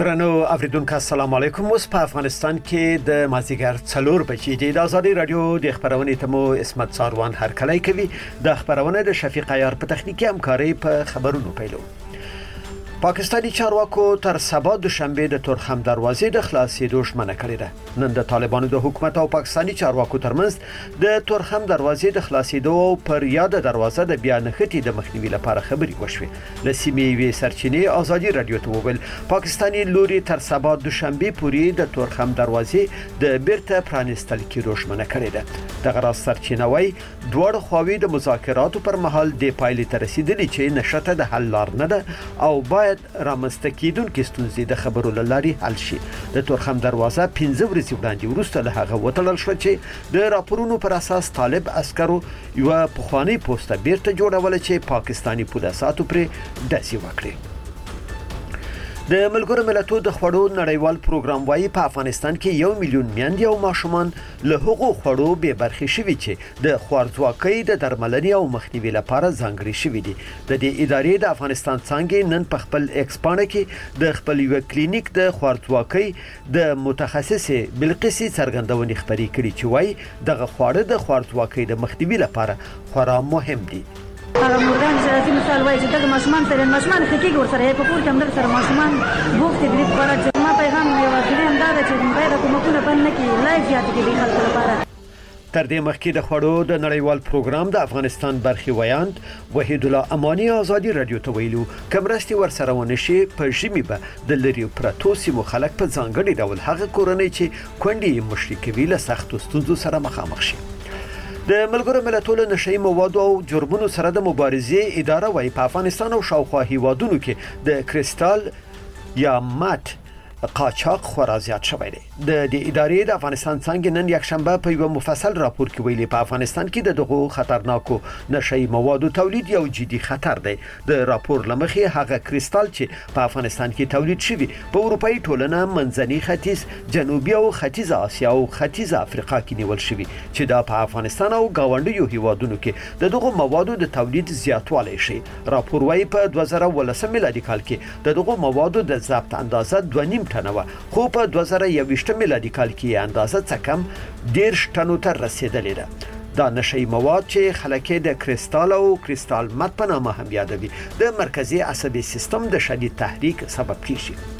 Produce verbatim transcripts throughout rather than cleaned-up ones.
درنو اوریدونکو السلام علیکم. اوس په افغانستان کې د مازیګر څلور بجې د آزادي رادیو د خبرونې تمو اسمت ساروان هرکلی کوي. د خبرونه د شفیق عیار په تخنیکی همکاري په خبرونو پیلو. پاکستانی چارواکو تر سبا دوشنبه د تورخم دروازې د خلاصېدو ژمنه کړې ده. نن د طالبانو د حکومت او پاکستانی چارواکو ترمنځ د تورخم دروازې د خلاصېدو پر یاد دروازه د بیا نښتې د مخنیوي لپاره خبرې وشوې. له سیمې یوې سرچینې آزادي رادیو ته وویل پاکستانی لوري تر سبا دوشنبه پورې د تورخم دروازې د بیرته پرانستل کېدو ژمنه کړې ده. دغه راز سرچینه وايي دواړه خواوې د مذاکراتو پر مهال د پایلې ته رسیدلي چې نشته د حل لار نه ده او باید رامنځته کېدونکې ستونزې د خبرو له لارې حل شي. د تورخم دروازه پنځه ورځې وړاندې وروسته له هغه وتړل شوه چې د راپورونو پر اساس طالب عسکرو یوه پخوانۍ پوسټه بیرته جوړوله چې پاکستانی پولیسو پرې ډزې وکړې. د ملګرو ملتونو د خوړو نړیوال پروګرام وايي په افغانستان کې یو میلیون میندې او ماشومان له هغو خوړو بې برخې شوي چې د خوارځواکۍ د درملنې او مخنیوي لپاره ځانګړي شوي دي. د دې ادارې د افغانستان څانګې نن په خپل ایکس پاڼه کې د خپل یو کلینیک د خوارځواکۍ د متخصصې بلقیسي څرګندونې خبرې کړې چې وايي دغه خواړه د خوارځواکۍ د مخنیوي لپاره خورا مهم دي. هغه مورګان چې راځي مثال وایي چې دغه ماشومان سره ماشومان خکېږي ورسره په کور کې هم دغه سره ماشومان بوختې دي په اړه چې ما پیغام یو ځلې هم دا ده چې باید حکومتونه بند نه کړي لا زیاتې کړي خلکو لپاره. تر دې مخکې د خوړو د نړیوال پروګرام د افغانستان برخي ویاند وحید الله امانی آزادي رادیو ته ویلو کمرستي ورسره ونشي په ژمي به د لری پرتو سیمو خلک په ځانګړي ډول هغه کورنۍ چې کونډې مشري کوي له سختو ستونزو سره مخامخ شي. د ملګرو ملتونو نشئی موادو او جرمونو سره د مبارزې اداره وايي په افغانستان او شاوخوا هیوادونو کې د کریستال یا مات قاچاق خورا زیات شوی دی. د دې ادارې د افغانستان څنګه نن یکشنبه په یو مفصل راپور کې ویلي په افغانستان کې د دغه خطرناکو نشئی موادو تولید یو جدي خطر دی. د راپور لمخې هغه کریستال چې په افغانستان کې تولید شوی په اروپאי ټولنه منځني ختیځ جنوبي او ختیځ اسیا او ختیځ افریقا کې نیول شوی چې دا په افغانستان او گاونډیو هیوادونو کې د دغه موادو د تولید زیاتوالی شي. راپور وايي په دوه زره ولسم میلادي کال کې د دغه موادو د ضبط اندازه دوه نیم ټنه خو په دوه زره یوویشت میلادي کال کې اندازه څه کم دیرش ټنو ته رسیدلې ده. دا نشئی مواد چې خلک د کریستال او کریستال مت په نامه هم یادوي د مرکزي عصبي سیستم د شدید تحریک سبب کیږي.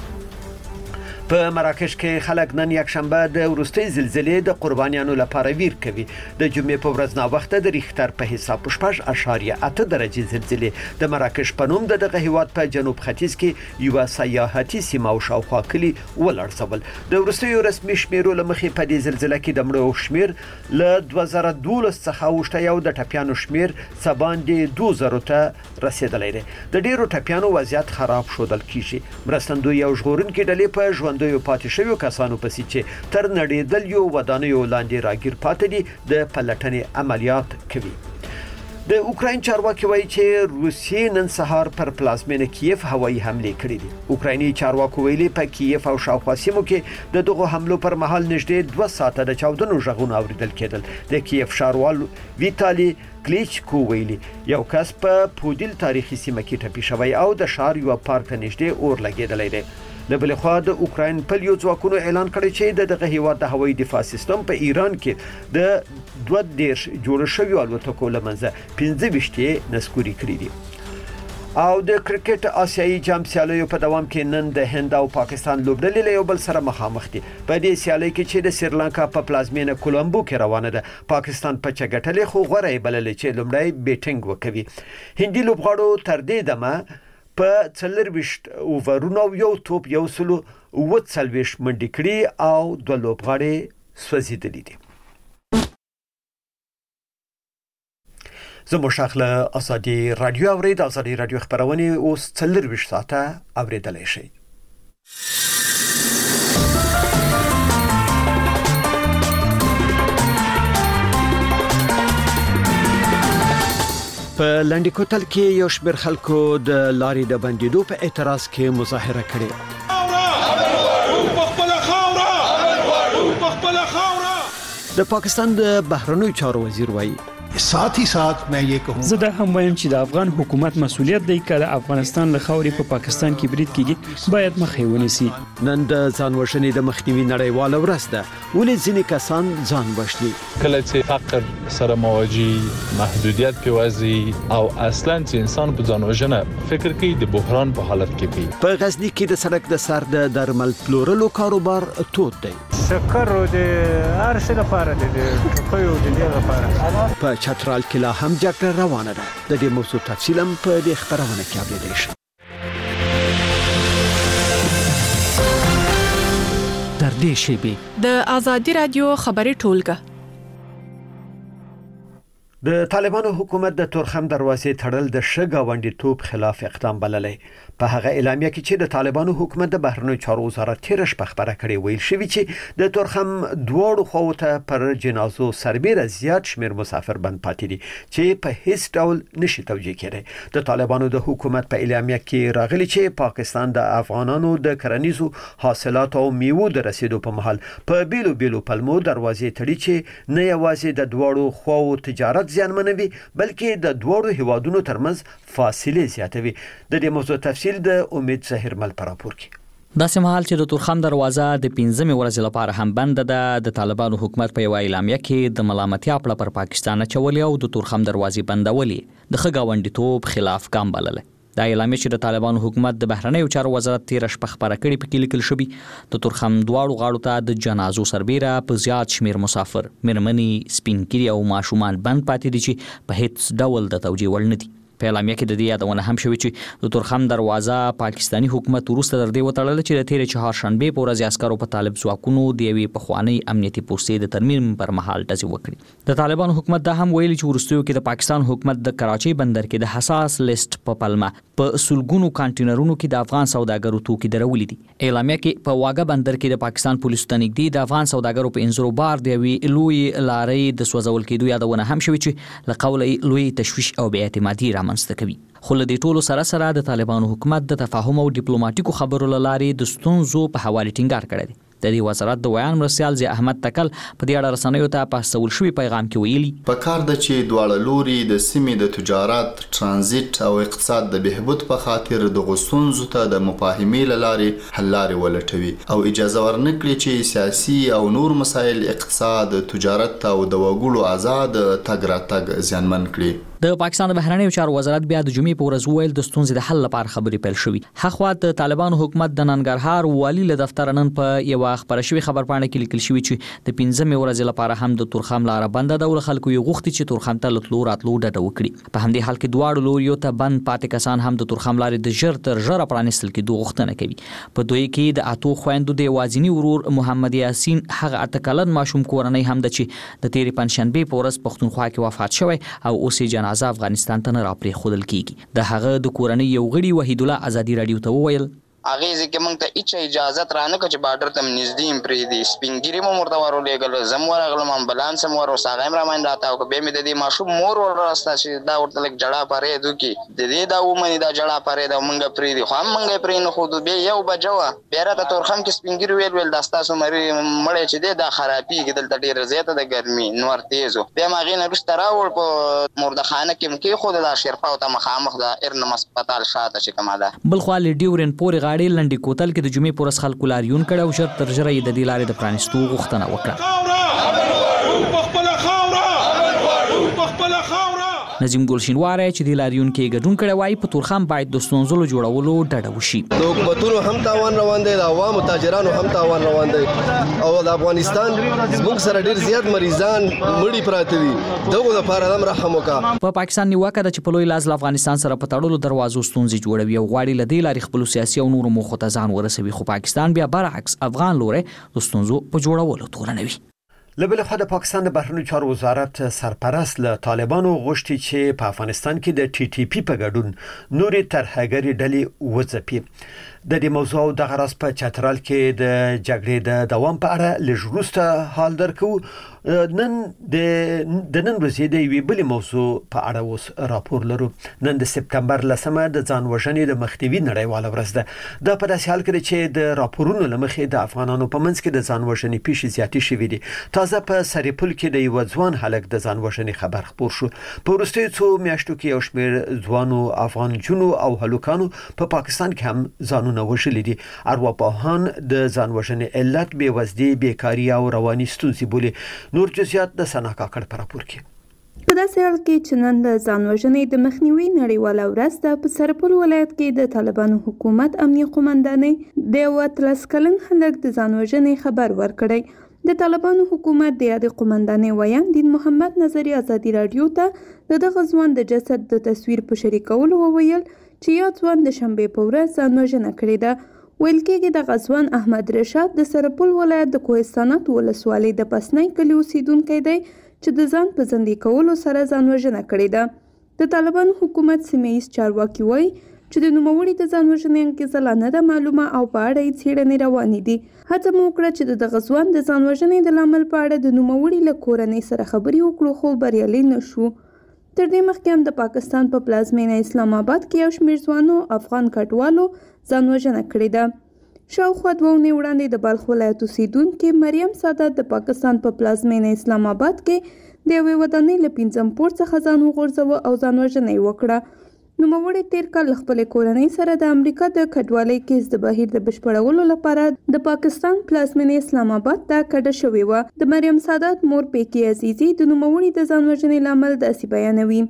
په مراکش کې خلک نن یکشنبه د وروستۍ زلزلې د قربانیانو لپاره ویر کوي. د جمعې په ورځ ناوخته د ریختر په حساب شپږ اعشاریه اته درجې زلزلې د مراکش په نوم د دغه هیواد په جنوب ختیځ کې یو سیاحتي سیمه او شاوخوا کلي ولړزول. د وروستیو رسمي شمیرو لمخې په دې زلزلې کې د مړو شمیر له دوه زره دولس څخه اوښته یو د ټپیانو شمیر سباندې دوه زره ته رسیدلی دی. د ډیرو ټپیانو وضعیت خراب شودل کیږي. مرستندوی او ژغورونکي ډلې په ژوند د یو پاتې شویو کسانو پسې چې تر نړیدل یو ودانیو لاندې راګیر پاتې دي د پلټنې عملیات کوي. د اوکراین چارواکي وایي چې روسیې نن سهار پر پلازمینه کیف هوایي حمله کړې دي. اوکرایني چارواکو ویلي په کیف او شاوخوا سیمو کې د دغه حملو پر مهال نږدې دوه ساعته د چاودنو غږونه اوریدل کېدل. د کیف ښاروال ویتالي کلیچکو ویلي یو کس په پودیل تاریخي سیمه کې ټپي شوی او د ښار یو پارک ته نږدې اور لګېدلی دی. له بلې خوا د اوکراین پلیو ځواکونو اعلان کړی چې د دغه هیواد د هوایي دفاع سیستم په ایران کې د دوه دیرش جوړ شویو الوتکو له منځه پنځه ویشت یې نسکوري کړي دي. او د کرکټ آسیایي جام سیالیو په دوام کې نن د هند او پاکستان لوبډلې له یو بل سره مخامخ دي. په دې سیالۍ کې چې د سریلانکا په پلازمینه کولمبو کې روانه ده پاکستان په چګټلې خو غوره یې بللې چې لومړی بیټینګ وکوي. هندي لوبغاړو تر دې دمه په څلرویشت اوورونو یو توپ یو سلو اووه څلوېښت منډې کړي او دوه لوبغاړي سوځېدلي دي. زموږ شاخ له آزادي رادیو اورید. آزادي رادیو خبرونه اوس څلرویشت ساعته اوریدلی شئ. په لنډی کوتل کې یو شمېر خلکو د لارې د بندیدو په اعتراض کې مظاهره کړې. د پاکستان د بهرنیو چارو وزیر وایي साथ ही साथ मैं ये कहूँ زه دا هم وایم چې د افغان حکومت مسؤلیت دی که د افغانستان له خاورې په پاکستان کې برید کیږي باید مخه یې ونیسي. نن د ځان وژنې د مخنیوي نړیواله ورځ ده، ولې ځینې کسان ځان وژني؟ کله چې فقر سره مواجه، محدودیت په وځي او اصلا چې انسان په ځان وژنه فکر کوي د بحران په حالت کې وي. په غزنی کې د سړک د سر د درمل پلورلو کاروبار تود دی. شکر د هر څه لپاره دی، د ټوپیو د دې لپاره. په چترال کې لا هم جګړه روانه ده. د دې موضوع تفصیل هم په دې خبرونه کې اورېدای شئ. در دې شیبې د آزادي رادیو خبري ټولګه. د طالبانو حکومت د تورخم دروازې تړل د شګاونډي توپ خلاف اقدام بللی. په هغه اعلامیه کې چې د طالبانو حکومت د بهرنیو چارو وزارت تیر شپه خبره کړې ویل شوی چې د تورخم دواړو خواو ته پر جنازو سربېره زیات شمیر مسافر بند پاتې دي چې په هیڅ ډول نشي توجیه کېدی. د طالبانو د حکومت په اعلامیه کې راغلي چې پاکستان د افغانانو د کرنیزو حاصلاتو او میوو د رسیدو په مهال په بیلو بیلو پلمو دروازې تړي چې نه یوازې د دواړو خواو تجارت زیانمنوي بلکې د دواړو هیوادونو ترمنځ فاصله زیاتوي. د دې موضوع تفصیل د امید زهیر مل پر راپور کې. داسې مهال چې د تورخم دروازه د پنځمې ورځې لپاره هم بند ده، د طالبانو حکومت په یو اعلامیه کې د ملامتیا پړه پر پاکستان اچولې او د تورخم دروازې بندولې د ښه ګاونډیتوب خلاف ګام بللی. دا اعلامیه چې د طالبانو حکومت د بهرنیو چارو وزارت تیر شپه خبره کړې پکې لیکل شوی د تورخم دواړو غاړو ته د جنازو سربېره په زیات شمیر مسافر، مېرمنې، سپینګیري او ماشومان بند پاتې دي چې په هیڅ ډول د توجیه وړ نه دي. په اعلامیه کې د دې یادونه هم شوې چې د تورخم دروازه پاکستانی حکومت وروسته تر دې وتړله چې د تېرې چهارشنبې په ورځ عسکرو په طالب ځواکونو د یوې پخوانۍ امنیتي پوستې د ترمیم پر مهال ډزې وکړي. د طالبانو حکومت دا هم ویلي چې وروستیو کې د پاکستان حکومت د کراچۍ بندر کې د حساس لیست په پلمه په سلګونو کانټینرونو کې د افغان سوداګرو توکي درولي دي. اعلامیه کې په واګه بندر کې د پاکستان پولیسو ته نږدې د افغان سوداګرو په انځورو بار د یوې لوی لارۍ د سوځول کېدو یادونه هم شوې چې له قوله لوی تشویش او بې اعتمادي رامنځته کوي. خو له دې ټولو سره سره د طالبانو حکومت د تفاهم او ډیپلوماټیکو خبرو له لارې د ستونزو په حواله ټینګار کړی دی. د دې وزارت د ویان مرسیال ضیاء احمد تکل په دې اړه رسنیو ته په استول شوي پیغام کې ویلي په کار د چې دواړه لوري د سیمې د تجارت، ترانزیت او اقتصاد د بهبود په خاطر د غوښتنو ته د مفاهمې له لارې حل لارې ولټوي او اجازه ورنکړي چې سیاسي او نور مسایل اقتصاد، تجارت او د وګړو آزاد تګ راتګ زیانمن کړي. د پاکستان د بهرنیو چارو وزارت بیا د جمعې په ورځ ویل د ستونزې د حل لپاره خبرې پیل شوې. هغه د طالبانو حکومت د ننګرهار والي له دفتر نن په یو خبره شوی خبرپاڼه کې لیکل شوی چې د پنځمې ورځې لپاره هم د تورخم لاره بنده ده او خلکو یې غوښتي چې تورخم ته لتلو راتلو ډډه وکړي. په همدې حال کې دواړو لوریو ته بند پاتې کسان هم د تورخم لارې د ژر تر ژره پرانیستل کېدو غوښتنه کوي. په دوی کې د اتو خويندو د یوازینی ورور محمد یاسین هغه اته کلن ماشوم کورنۍ هم د چې د تېرې پنځشنبې په ورځ پښتونخوا کې وفات شوی او اوس یې جنازه افغانستان ته نه راپرې خودل کیږي. د هغه د کورنۍ یو غړي وحید الله آزادي رادیو ته وویل هغه ځکه موږ ته هیڅ اجازه ترانه کړ چې بارډر ته نږدې پرې دي سپینګری مو مرته ورولېګل زم ورغلم امبولانس مو ور وساغم را باندې راته او به مې د دې ماشوم مور ور راسته چې دا ورته لګ جړه پرې دو کې د دې دا ومني دا جړه پرې دا موږ پرې دي خو موږ پرې نه خو به یو بجوا بیره ته تورخم کې سپینګری ویل ویل داستا سمري مړې چې دا خرابي کې دلته ډیر زیاته د ګرمي نور تیزو به ماغې نه رښت راول په مردخانه کې کې خو د شرفا او ته مخامخ د ارنم هسپتال شاته چې کومه ده بل خو لډیورن پورې غاړي لنډي کوتل کې د جمعې پورس خلکو لاریون کړه او ژر تر ژره د دې لارې د پرانیستو غوښتنه وکړه. نظیم ګلشینواره چې د لاریون کې ګډون کړی وای په تورخم باید د ستونزو جوړولو ډډه وشي. د حکومتونو هم تاوان روان دی، د عوامو تاجرانو هم تاوان روان دی او د افغانستان زموږ سره ډیر زیات مریضان مړي پراته دي. دغه لپاره هم رحم وکړه. په پاکستان نیوکه ده چې په لوی لاس له افغانستان سره په تړلو دروازو ستونزې جوړوي او غواړي له دې لارې خپل سیاسي او نورو موخو ته ځان ورسوي، خو پاکستان بیا برعکس افغان لوري د ستونزو په جوړولو تورنوي. لبل خو د پاکستان د بهرنیو چارو وزارت سرپرست له طالبانو غوښتي چې په افغانستان کې د ټي ټي پی په ګډون نورې ترهګري ډلې وځپي. د دې موضوع د غرض په چترال کې د جګړې د دوام په اړه لږ وروسته حال درکو. نن د د نن ورځې د یوې بلې موضوع په اړه اوس راپور لرو. نن د سپتمبر لسمه د ځان وژنې د مخنیوي نړیواله ورځ ده. دا په داسې حال کې چې د راپورونو له مخې د افغانانو په منځ کې د ځان وژنې پیښې زیاتې شوې دي. تازه په سرپل کې د یو ځوان هلک د ځان وژنې خبر خپور شو. په وروستیو څو میاشتو کې یو شمېر ځوانو افغان جنو او هلکانو په پاکستان کې هم ځانونه وژلي دي. ارواپوهان د ځان وژنې علت بېوزلي، بیکاري او رواني ستونزې بولي. نور جزئیات د سنا کاکړ په راپور کې. په داسې حال کې چې نن د ځان وژنې د مخنیوي نړیواله ورځ ده، په سرپل ولایت کې د طالبانو حکومت امنیه قومندانۍ د یو اتلس کلن هلک د ځان وژنې خبر ورکړی. د طالبانو حکومت د یادې قومندانۍ ویان دین محمد نظري ازادي رادیو ته د دغه ځوان د جسد د تصویر په شریکولو وویل چې یو ځوان د شنبې په ورځ ځان وژنه کړې ده. ویل کېږي دغه ځوان احمد رشاد د سرپل ولایت د کوهستانات ولسوالۍ د پسنۍ کلي اوسیدونکی دی چې د ځان په زندې کولو سره ځان وژنه کړې ده. د طالبانو حکومت سیمه ییز چارواکي وایي چې د نوموړي د ځان وژنې انګیزه لا نه ده معلومه او په اړه یې څېړنې روانې دي. هڅه مو وکړه چې د دغه ځوان د ځان وژنې د لامل په اړه د نوموړي له کورنۍ سره خبرې وکړو، خو بریالي نه شو. تر دې مخکې هم د پاکستان په پلازمینه اسلام آباد کې یو شمېر ځوانو افغان کډوالو ځان وژنه کړې ده. شاوخوا دوه اونۍ وړاندې د بلخ ولایت اوسیدونکې مریم سادات د پاکستان په پلازمینه اسلام آباد کې د یوې ودانۍ له پنځم پوړ څخه ځان وغورځاوه او ځان وژنه یې وکړه. نوموړي تیر کال له خپلې کورنۍ سره د امریکا د کډوالۍ کیس د بهیر د بشپړولو لپاره د پاکستان پلازمینې اسلام آباد ته کډه شوې وه. د مریم سادات مور پیکی عزیزي د نوموړي د ځان وژنې لامل داسې بیانوي.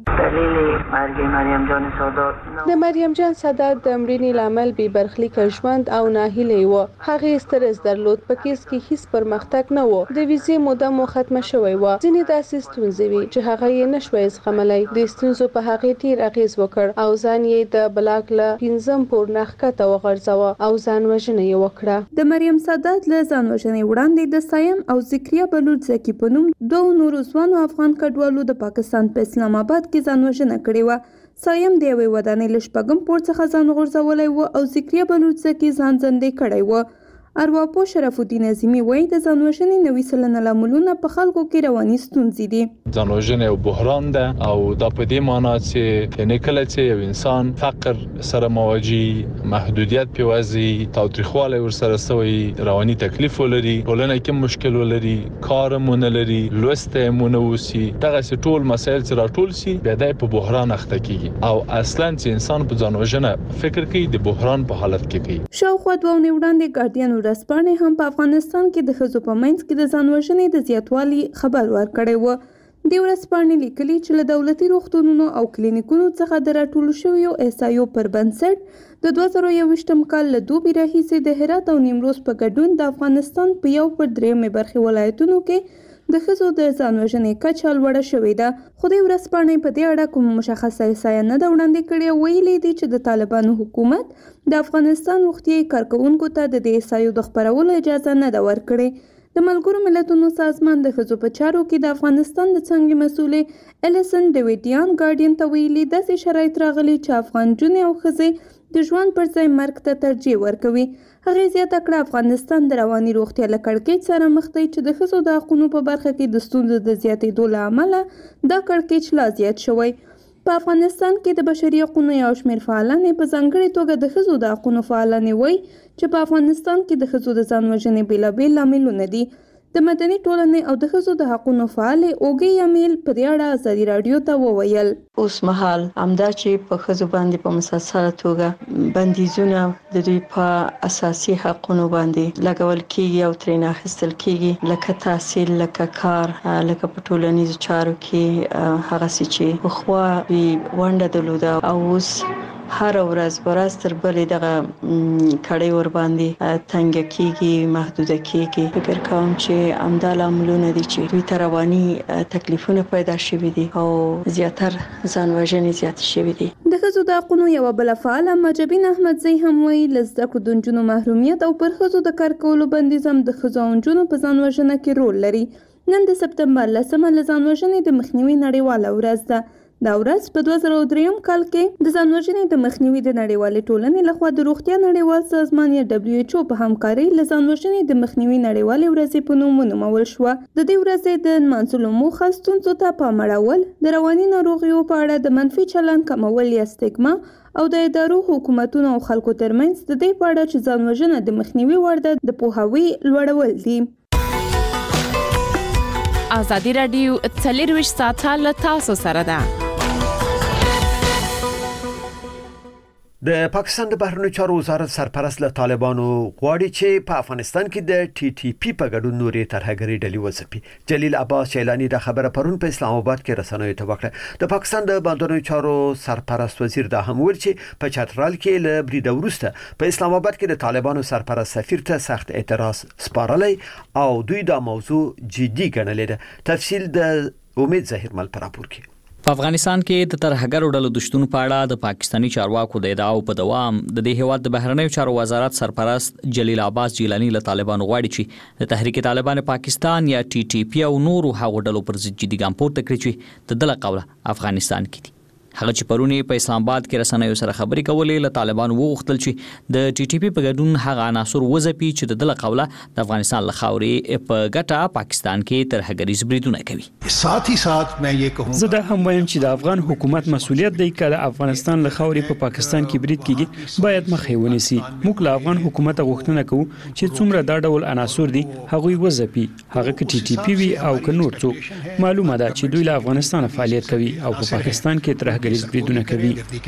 د مریم جان سادات د مړینې لامل بې برخلیکه ژوند او ناهیلي و. هغې سترس درلود، په کیس کې هیڅ پرمختګ نه و، د ویزې موده مو ختمه شوې وه. ځینې داسې ستونزې وي چې هغه یې نشوای زغملی. د ستونزو په هغې ډېر اغېز وکړ او ځان یې د بلاک له پنځم پوړ نه ښکته وغورځاوه او ځان وژنه یې وکړه. د مریم سادات له ځان وژنې وړاندې د سایم او ذکریا بلوچ زکی په نوم دوه نورو ځوانو افغان کډوالو د پاکستان په اسلام آباد کې ځان وژنه کړې وه. سایم د یوې ودانۍ له شپږم پوړ څخه ځان غورځولی و او ذکریا بلوچ زکی ځان زندې کړی و. ارواپوه شرف الدین عظیمي وایي د ځان وژنې نوي سلنه لاملونه په خلکو کې رواني ستونزې دي. ځان وژنه یو بحران ده او دا په دې معنی چې یعنې کله چې یو انسان فقر سره مواجه، محدودیت په وځي، تاوتریخوالی ورسره سوی، رواني تکلیف ولري، ټولنه کې مشکل ولري، کار مو نه لري، لوست مو نه وسی، دغه ټول مسایل چې راټول سي بیا د په بحران اخته کیږي او اصلا چې انسان په ځان وژنه فکر کوي د بحران په حالت کې کوي. شاوخوا دوه اونۍ وړاندې ګارډین ورځپاڼې هم په افغانستان کې د ښځو په منځ کې د ځان وژنې د زیاتوالي خبر ورکړی و. دې ورځپاڼې لیکلي چې له دولتي روغتونونو او کلینیکونو څخه د راټولو شویو احصایو پر بنسټ د دوه زره یوویشتم کال له دوبي راهیسې د هرات او نیمروز په ګډون د افغانستان په یو پر درېیمې برخې ولایتونو کې د ښځو د ځان وژنې کچه لوړه شوې ده. خو دې ورځپاڼې په دې اړه کوم مشخصه احصایه نه ده وړاندې کړې او ویلي دي چې د طالبانو حکومت د افغانستان روغتیایي کارکوونکو ته د دې احصایو د خپرولو اجازه نه ده ورکړې. د ملګرو ملتونو سازمان د ښځو په چارو کې د افغانستان د څانګې مسؤلې الیسن ډیویډیان ګارډین ته ویلي داسې شرایط راغلي چې افغان نجونې او ښځې د ژوند پر ځای مرګ ته ترجیح ورکوي. هغې زیاته کړه افغانستان د رواني روغتیا له کړکېچ سره مخ دی چې د ښځو د حقونو په برخه کې د ستونزو د زیاتېدو له امله دا کړکېچ لا زیات شوی. په افغانستان کې د بشري حقونو یو شمېر فعالانې په ځانګړې توګه د ښځو د حقونو فعالانې وایي چې په افغانستان کې د ښځو د ځان وژنې بېلابېل لاملونه دي. د مدني ټولنې او د ښځو د حقونو فعالې اوږې یمیل په دې اړه ازادي راډیو ته وویل اوس مهال همدا چې په ښځو باندې په مسلسله توګه بندیزونه د دوی په اساسي حقونو باندې لګول کېږي او ترې اخیستل کېږي، لکه تحصیل، لکه کار، لکه په ټولنیزو چارو کې هغسې چې پخوا یې ونډه درلوده او اوس هر ورځ ورځ تر بلې دغه کړۍ ور باندې تنګه کېږي، محدوده کېږي. فکر کوم چې همدا لاملونه دي چې دوی ته رواني تکلیفونه پیدا شوي دي او زیاتر ځان وژنې زیاتې شوي دي. د ښځو د حقونو یوه بله فعاله مجبین احمدزی هم وایي له زده کړو د نجونو محرومیت او پر ښځو د کار کولو بندیز هم د ښځو او نجونو په ځان وژنه کې رول لري. نن د سپتمبر لسمه له ځان وژنې د مخنیوي نړیواله ورځ ده. دا ورځ په دوه زره درې کال کې د ځانوژنې د مخنیوي د نړیوالې ټولنې لخوا د روغتیا نړیوال سازمان یا دبليو ایچ او په همکارۍ له ځانوژنې د مخنیوي نړیوالې ورځې په نوم ونومول شوه. د دې ورځې د نمانځلو موخه ستونزو ته پام اړول، د رواني ناروغیو په اړه د منفي چلند کمول یا سټیګما او د ادارو، حکومتونو او خلکو ترمنځ د دې په اړه چې ځانوژنه د مخنیوي وړ ده د پوهاوي لوړول دي. ازادي راډیو څلرویشت ساعته له تاسو سره ده. د پاکستان د بهرنیو چارو وزارت سرپرست له طالبانو غواړي چې په افغانستان کې د ټي ټي پی په ګډون نورې ترهګري ډلې وځپي. جلیل عباس چیلانی د خبره پرون په اسلام آباد کې رسنیو ته وکړه. د پاکستان د بهرنیو چارو سرپرست وزیر دا هم ویل چې په چترال کې له برید وروسته په اسلام آباد کې د طالبانو سرپرست سفیر ته سخت اعتراض سپارلی او دوی دا موضوع جدي ګڼلې ده. تفصیل د امید ظاهر مل پر راپور کې. په افغانستان کې د ترهګرو ډلو د شتون په اړه د پاکستاني چارواکو د ادعاو په دوام د دې هیواد د بهرنیو چارو وزارت سرپرست جلیل عباس جیلانی له طالبانو غواړي چې د تحریک طالبان پاکستان یا ټي ټي پی او نورو هغو ډلو پر ضد جدي ګام پورته کړي چې د دله قوله افغانستان کې دي. هغه چې پرونی په اسلام آباد کې رسنیو سره خبرې کولې له طالبان وغوښتل چې د ټي ټي پی په ګډون هغه عناصر وځپي چې د دله قوله د افغانستان له خاورې په ګټه پاکستان کې ترهګریز بریدونه کوي. साथ ही साथ मैं ये कहूँ زه دا هم وایم چې د افغان حکومت مسؤلیت دی چې د افغانستان له خاورې په پاکستان کې برید کیږي باید مخې ونیسي. موږ له افغان حکومت غوښتنه کوو چې څومره دا ډول عناصر دي هغه وځپي، هغه کې ټي ټي پی وي او ک نور څوک. معلومه ده چې دوی له افغانستان فعالیت کوي او په پاکستان کې ترهګریز بریدونه کوي.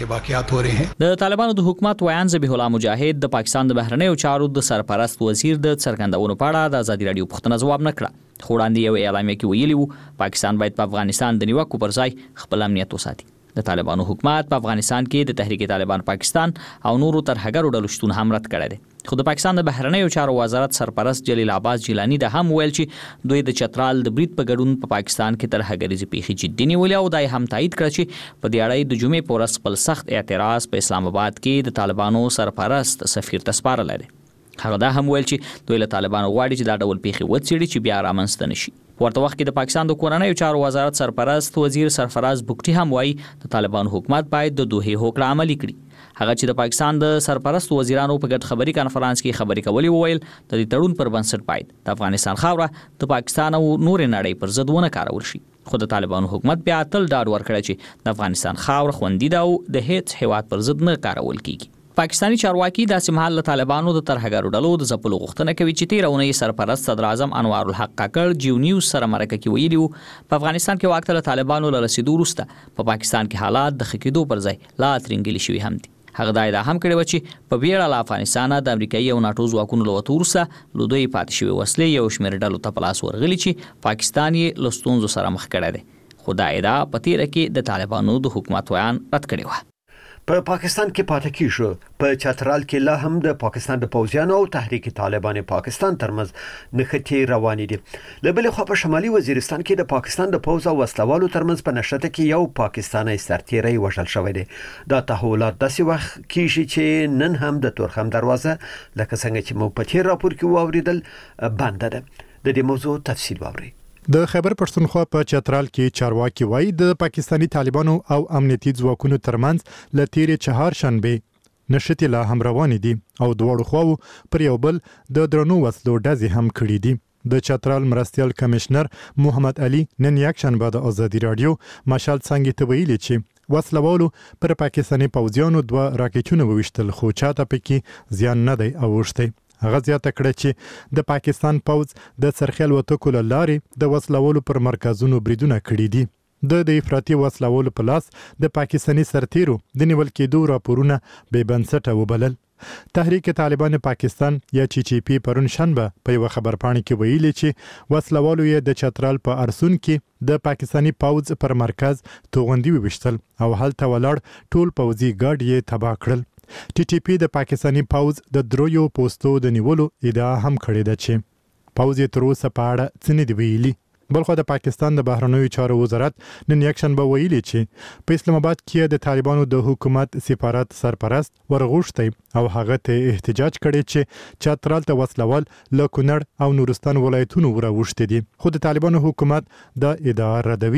د طالبانو د حکومت ویان ذبیح الله مجاهد د پاکستان د بهرنیو چارو د سرپرست وزیر د څرګندونو په اړه د ازادي راډیو پوښتنه ځواب نه کړه. خو وړاندې یو اعلامیه کې ویلي وو پاکستان باید په افغانستان د نیوکو پر ځای خپل امنیت وساتي. د طالبانو حکومت په افغانستان کې د تحریک طالبان پاکستان او نورو ترهګرو ډلو شتون هم رد کړی دی. خو د پاکستان د بهرنیو چارو وزارت سرپرست جلیل عباس جیلانی د هم ویل چې دوی د چترال د برید په ګډون په پاکستان کې ترهګریزي پیښې جدي نیولې او دای هم تایید کړ چې په دې اړه د جمعې په ورځ خپل سخت اعتراض په اسلام آباد کې د طالبانو سرپرست سفیر ته سپارلی دی. هغه دا هم ویل چې دوی له طالبانو غواړي چې دا ډول پیښې وڅېړي چې بیا رامنځته نشي. ورته وخت کې د پاکستان د کورنیو چارو وزارت سرپرست وزیر سرفراز بوکټي هم وایي د طالبانو حکومت باید د دوحې هوکړه عملي کړي. هغه چې د پاکستان د سرپرست وزیرانو په ګډ خبري کانفرنس کې خبرې کولې وویل د دې تړون پر بنسټ باید د افغانستان خاوره د پاکستان او نور نړۍ پر ضد ونه کارول شي. خو د طالبانو حکومت بیا تل ډاډ ورکړی چې د افغانستان خاوره خوندي ده او د هیڅ هیواد پر ضد نه کارول کیږي. پاکستانی چارواکي داسې مهال له طالبانو د ترهګرو ډلو د ځپلو غوښتنه کوي چې تېره اونۍ سرپرست صدر اعظم انوار الحق کاکړ جیو نیوز سره مرکه کې ویلي وو په افغانستان کې واک ته له طالبانو له رسېدو وروسته په پاکستان کې حالات د ښه کېدو پر ځای لا ترنګلي شوي هم دي. هغه دا ادعا هم کړې وه چې په بیړه له افغانستانه د امریکایي او ناټو ځواکونو له وتو وروسته له دوی پاتې شوې وسلې یو شمېر ډلو ته په لاس ورغلي چې پاکستان یې له ستونزو سره مخ کړی دی. خو دا ادعا په تېره کې د طالبانو د حکومت ویان رد کړې وه. په پاکستان کې پاتې کیږو په چترال کې لا هم د پاکستان د پوځیانو او تحریک طالبان پاکستان ترمنځ نښتې روانې دي. له بلې خوا په شمالي وزیرستان کې د پاکستان د پوځ او وسلوالو ترمنځ په نښته کې یو پاکستانی سرتیری وژل شوی دی. دا تحولات داسې وخت کیږي چې نن هم د تورخم دروازه لکه څنګه چې مو په تیر راپور کې واوریدل بنده ده. د دې موضوع تفصیل واورئ. د خیبر پښتونخوا په چترال کې چارواکي وایي د پاکستانی طالبانو او امنیتي ځواکونو ترمنځ له تیرې چهارشنبه نښتې لا هم روانې دي او دواړو خواو پر یو بل د درنو وسلو ډزې هم کړي دي. د چترال مرستیال کمشنر محمد علي نن یکشنبه د ازادي راډیو مشال څنګه ته ویلي چې وسلوالو پر پاکستانی پوځیانو دوه راکټونه وویشتل خو چاته پکې زیان نه دی اوښتی. هغه زیاته کړه چې د پاکستان پوځ د سرخیل وتکو له لارې د وسلوالو پر مرکزونو بریدونه کړي دي. د د افراطي وسلوالو په لاس د پاکستانی سرتیرو د نیول کېدو راپورونه بې بنسټه وبلل. تحریک طالبان پاکستان یا ټي ټي پی پرون شنبه په یو خبرپاڼه کې ویلي چې وسلوالو یې د چترال په ارسون کې د پاکستانی پوځ پر مرکز توغندي وویشتل او هلته ولاړ ټول پوځي ګاډ یې تباه کړل. ټي ټي پی د پاکستانی پوځ د درویو پوسټو د نیولو ادعا هم کړې ده چې پوځ یې تر اوسه په اړه څه نه دی ویلي. بلخو د پاکستان د بهرنیو چارو وزارت نن یکشنبه ویلي چې په اسلام آباد کې د طالبانو د حکومت سفارت سرپرست ورغوښتی او هغه ته احتجاج کړي چې چترال ته وسلوال له کونړ او نورستان ولایتونو وروښتي دي. خو د طالبانو حکومت دا ادعا ردوي.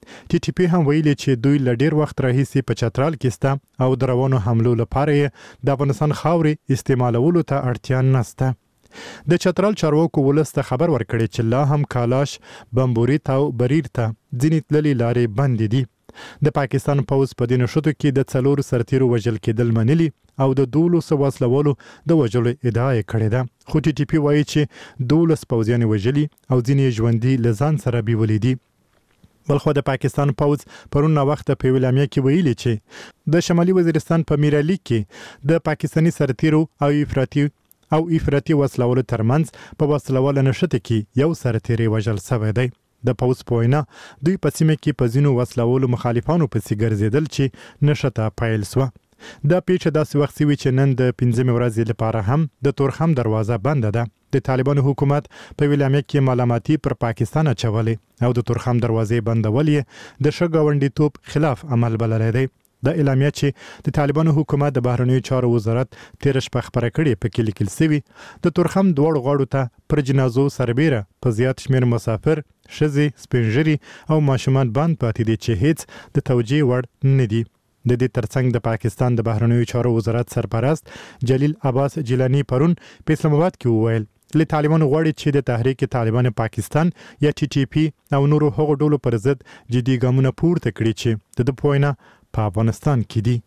ټي ټي پی هم ویلي چې دوی لډیر وخت راهیسي په چترال کې ستا او د روانو حملو لپاره د افغانستان خاورې استعمالولو ته اړتیا نشته. د چترال چارواکو ولسته خبر ورکړي چې لا هم کالاش، بمبوري او بریر ته ځینې تللې لارې بندې دي. د پاکستان پوز په دې نشټو کې د څلور سرتیرو وژل کېدل منلي او د دولس وسلوالو د وژلو ادعا یې کړې ده. خو ټي ټي پی وایي چې دولس پوځیان وژلي او ځینې ژوندي له ځان سره بیولي دي. بلخو د پاکستان پوز پرون وخت په ویلامیا کې ویلي چې د شمالي وزیرستان په میرالي کې د پاکستاني سرتیرو او افراطي او افراطي وسلوالو ترمنځ په وسلوال نشته کې یو سرتیری وژل شوی دی. د پوز پوینا دوی په سیمه کې په ځینو وسلوالو مخالفانو پسې ګرځېدل چې نشته پایل سو. دا پیښه داسې وخت وی چې نن د پنځمې ورځې لپاره هم د تورخم دروازه بنده ده. د طالبانو حکومت په ویلامیا کې ملامتي پر پاکستان اچولې او د تورخم دروازې بندول یې د ښه ګاونډیتوب خلاف عمل بللی دی. د اعلامیه چې د طالبانو حکومت د بهرنیو چارو وزارت تیر شپه خبره کړې په کې لیکل شوی د تورخم دوړ غاړو ته پر جنازو سربېره په زیات شمیر مسافر، ښځې، سپینږیري او ماشومان باندې پاتې دي چې هیڅ د توجیه وړ نه دي. د دې ترڅنګ د پاکستان د بهرنیو چارو وزارت سرپرست جلیل عباس جیلانی پرون په اسلام آباد کې وویل له طالبانو غواړي چې د تحریک طالبان پاکستان یا ټي ټي پی او نورو هغو ډلو پر ضد جدي ګامونه پورته کړي چې د پوینه په افغانستان کې دي.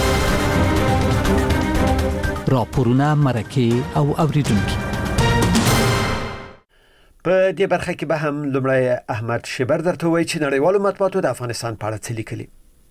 راپورونه مرکه او اوریدونکو په دې برخه کې به هم لومړی احمد شبر درته وایي چې نړیوالو مطبوعاتو د افغانستان په اړه څه لیکلي.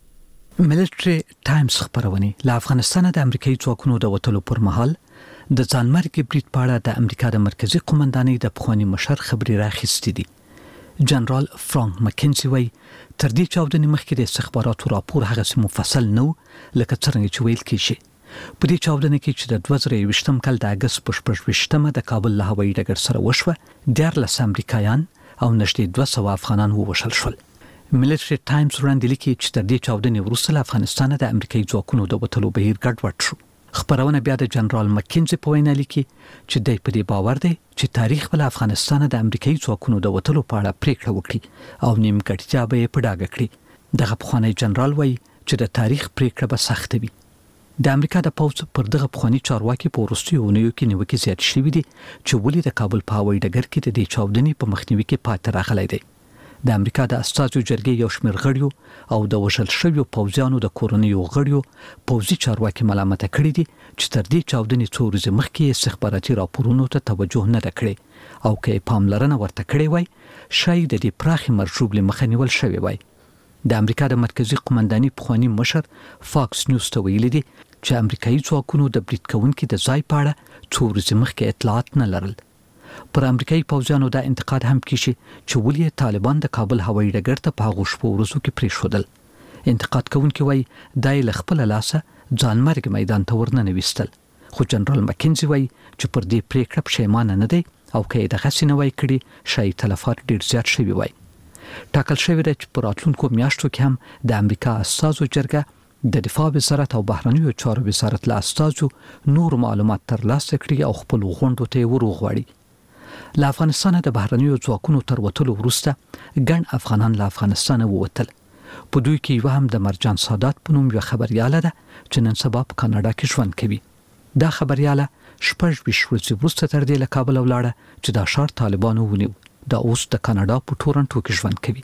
ملټری ټایمز خبرونه له افغانستان د امریکایي ځواکونو د وټلو پر مهال د ځانمرګ برید په اړه د امریکا د مرکزی قومندانۍ د پخوانی مشر خبري راخستې دي. جنرال فرانک مکنزي وایي تر دې چاودنې مخکې د استخباراتو راپور هغه مفصل نه لکه څنګه چې ویل کېږي. په دې چاودنه کې چې د دوه زره یوویشتم کال د اگست په شپږویشتمه د کابل له هوایي ډګر سره وشوه، دیارلس امریکایان او نږدې دوه سوه افغانان ووژل شول. ملټری ټایمز وړاندې لیکي چې تر دې چاودنې وروسته له افغانستان د امریکایي ځواکونو د وتلو بهیر ګډوډ شو. خبرونه بیا د جنرال مکنزي په وینا لیکي چې دوی په دې باور دي چې تاریخ بل افغانستان د امریکایي ځواکونو د وتلو په اړه پریکړه وکړي او نیمګړتیا به په ډاګه کړي. دغه پخوانی جنرال وایي چې د تاریخ پریکړه به سخت وي. د امریکا د پوز پر دغه پخوانی چارواکي په وروستیو اونیو کې نیوکې زیات شوې دي چې ولې د کابل په هوایي ډګر کې د دې چاودنې په مخنیوي کې پاتې راغلی دی. د امریکا د استازو جرګې یو شمېر غړیو او د وژل شویو پوځیانو د کورنیو غړیو پوځي چارواکي ملامت کړي دي چې تر دې چاودنې څو ورځې مخکې استخباراتي راپورونو ته توجه نه ده کړې او کې پاملرنه ورته کړې وای شاید د دې پراخي مرجوب لمخه نیول شوی وای. د امریکا د مرکزی قومندانۍ پخوانی مشر فاکس نیوز ته ویلي دي چې امریکایي ځواکونو د برید کوونکو د ځای په اړه څو ورځې مخکې اطلاعات نه لرل. پر امریکایي پوځیانو دا انتقاد هم کیږي چې ولې طالبان د کابل هوایي ډګر ته په هغو شپو ورځو کې پریښودل. انتقاد کوونکي وایي دا یې له خپله لاسه ځانمرګ میدان ته ورننویستل. خو جنرال مکنزي وایي چې پر دې پریکړه پښیمانه نه دی او که یې دغسې نه وای کړي شاید تلفات ډېر زیات شوي وای. ټاکل شوی دی چې په راتلونکو میاشتو کې هم د امریکا استازو جرګه د دفاع وزارت او بهرنیو چارو وزارت له استازو نور معلومات ترلاسه کړي او خپل غونډو ته وروغواړي. له افغانستان د بهرنیو ځواکونو تر وتلو وروسته ګڼ افغانان له افغانستان ووتل. په دوی کې یو هم د مرجان سادات په نوم یو خبرياله ده چې نن سبا په کاناډا کې ژوند کوي. دا خبرياله شپږ ویشت ورځې وروسته تر دې له کابل ولاړه چې دا ښار طالبانو ونیو. دا اوس د کاناډا په ټورنټو کې ژوند کوي.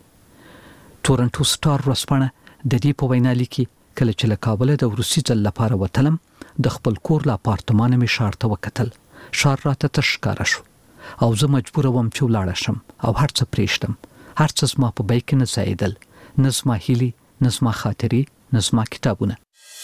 ټورنټو سټار ورځپاڼه د دې په وینا لیکي کله چې له کابل د روسي ځل لپاره وتلم د خپل کور له اپارتمان مې ښار ته وکتل. ښار راته تش ښکاره شو او زه مجبور وم چې ولاړه شم او هر څه پرېږدم. هر څه زما په بیک کې نه ځایېدل، نه زما هیلې، نه زما خاطرې، نه زما کتابونه.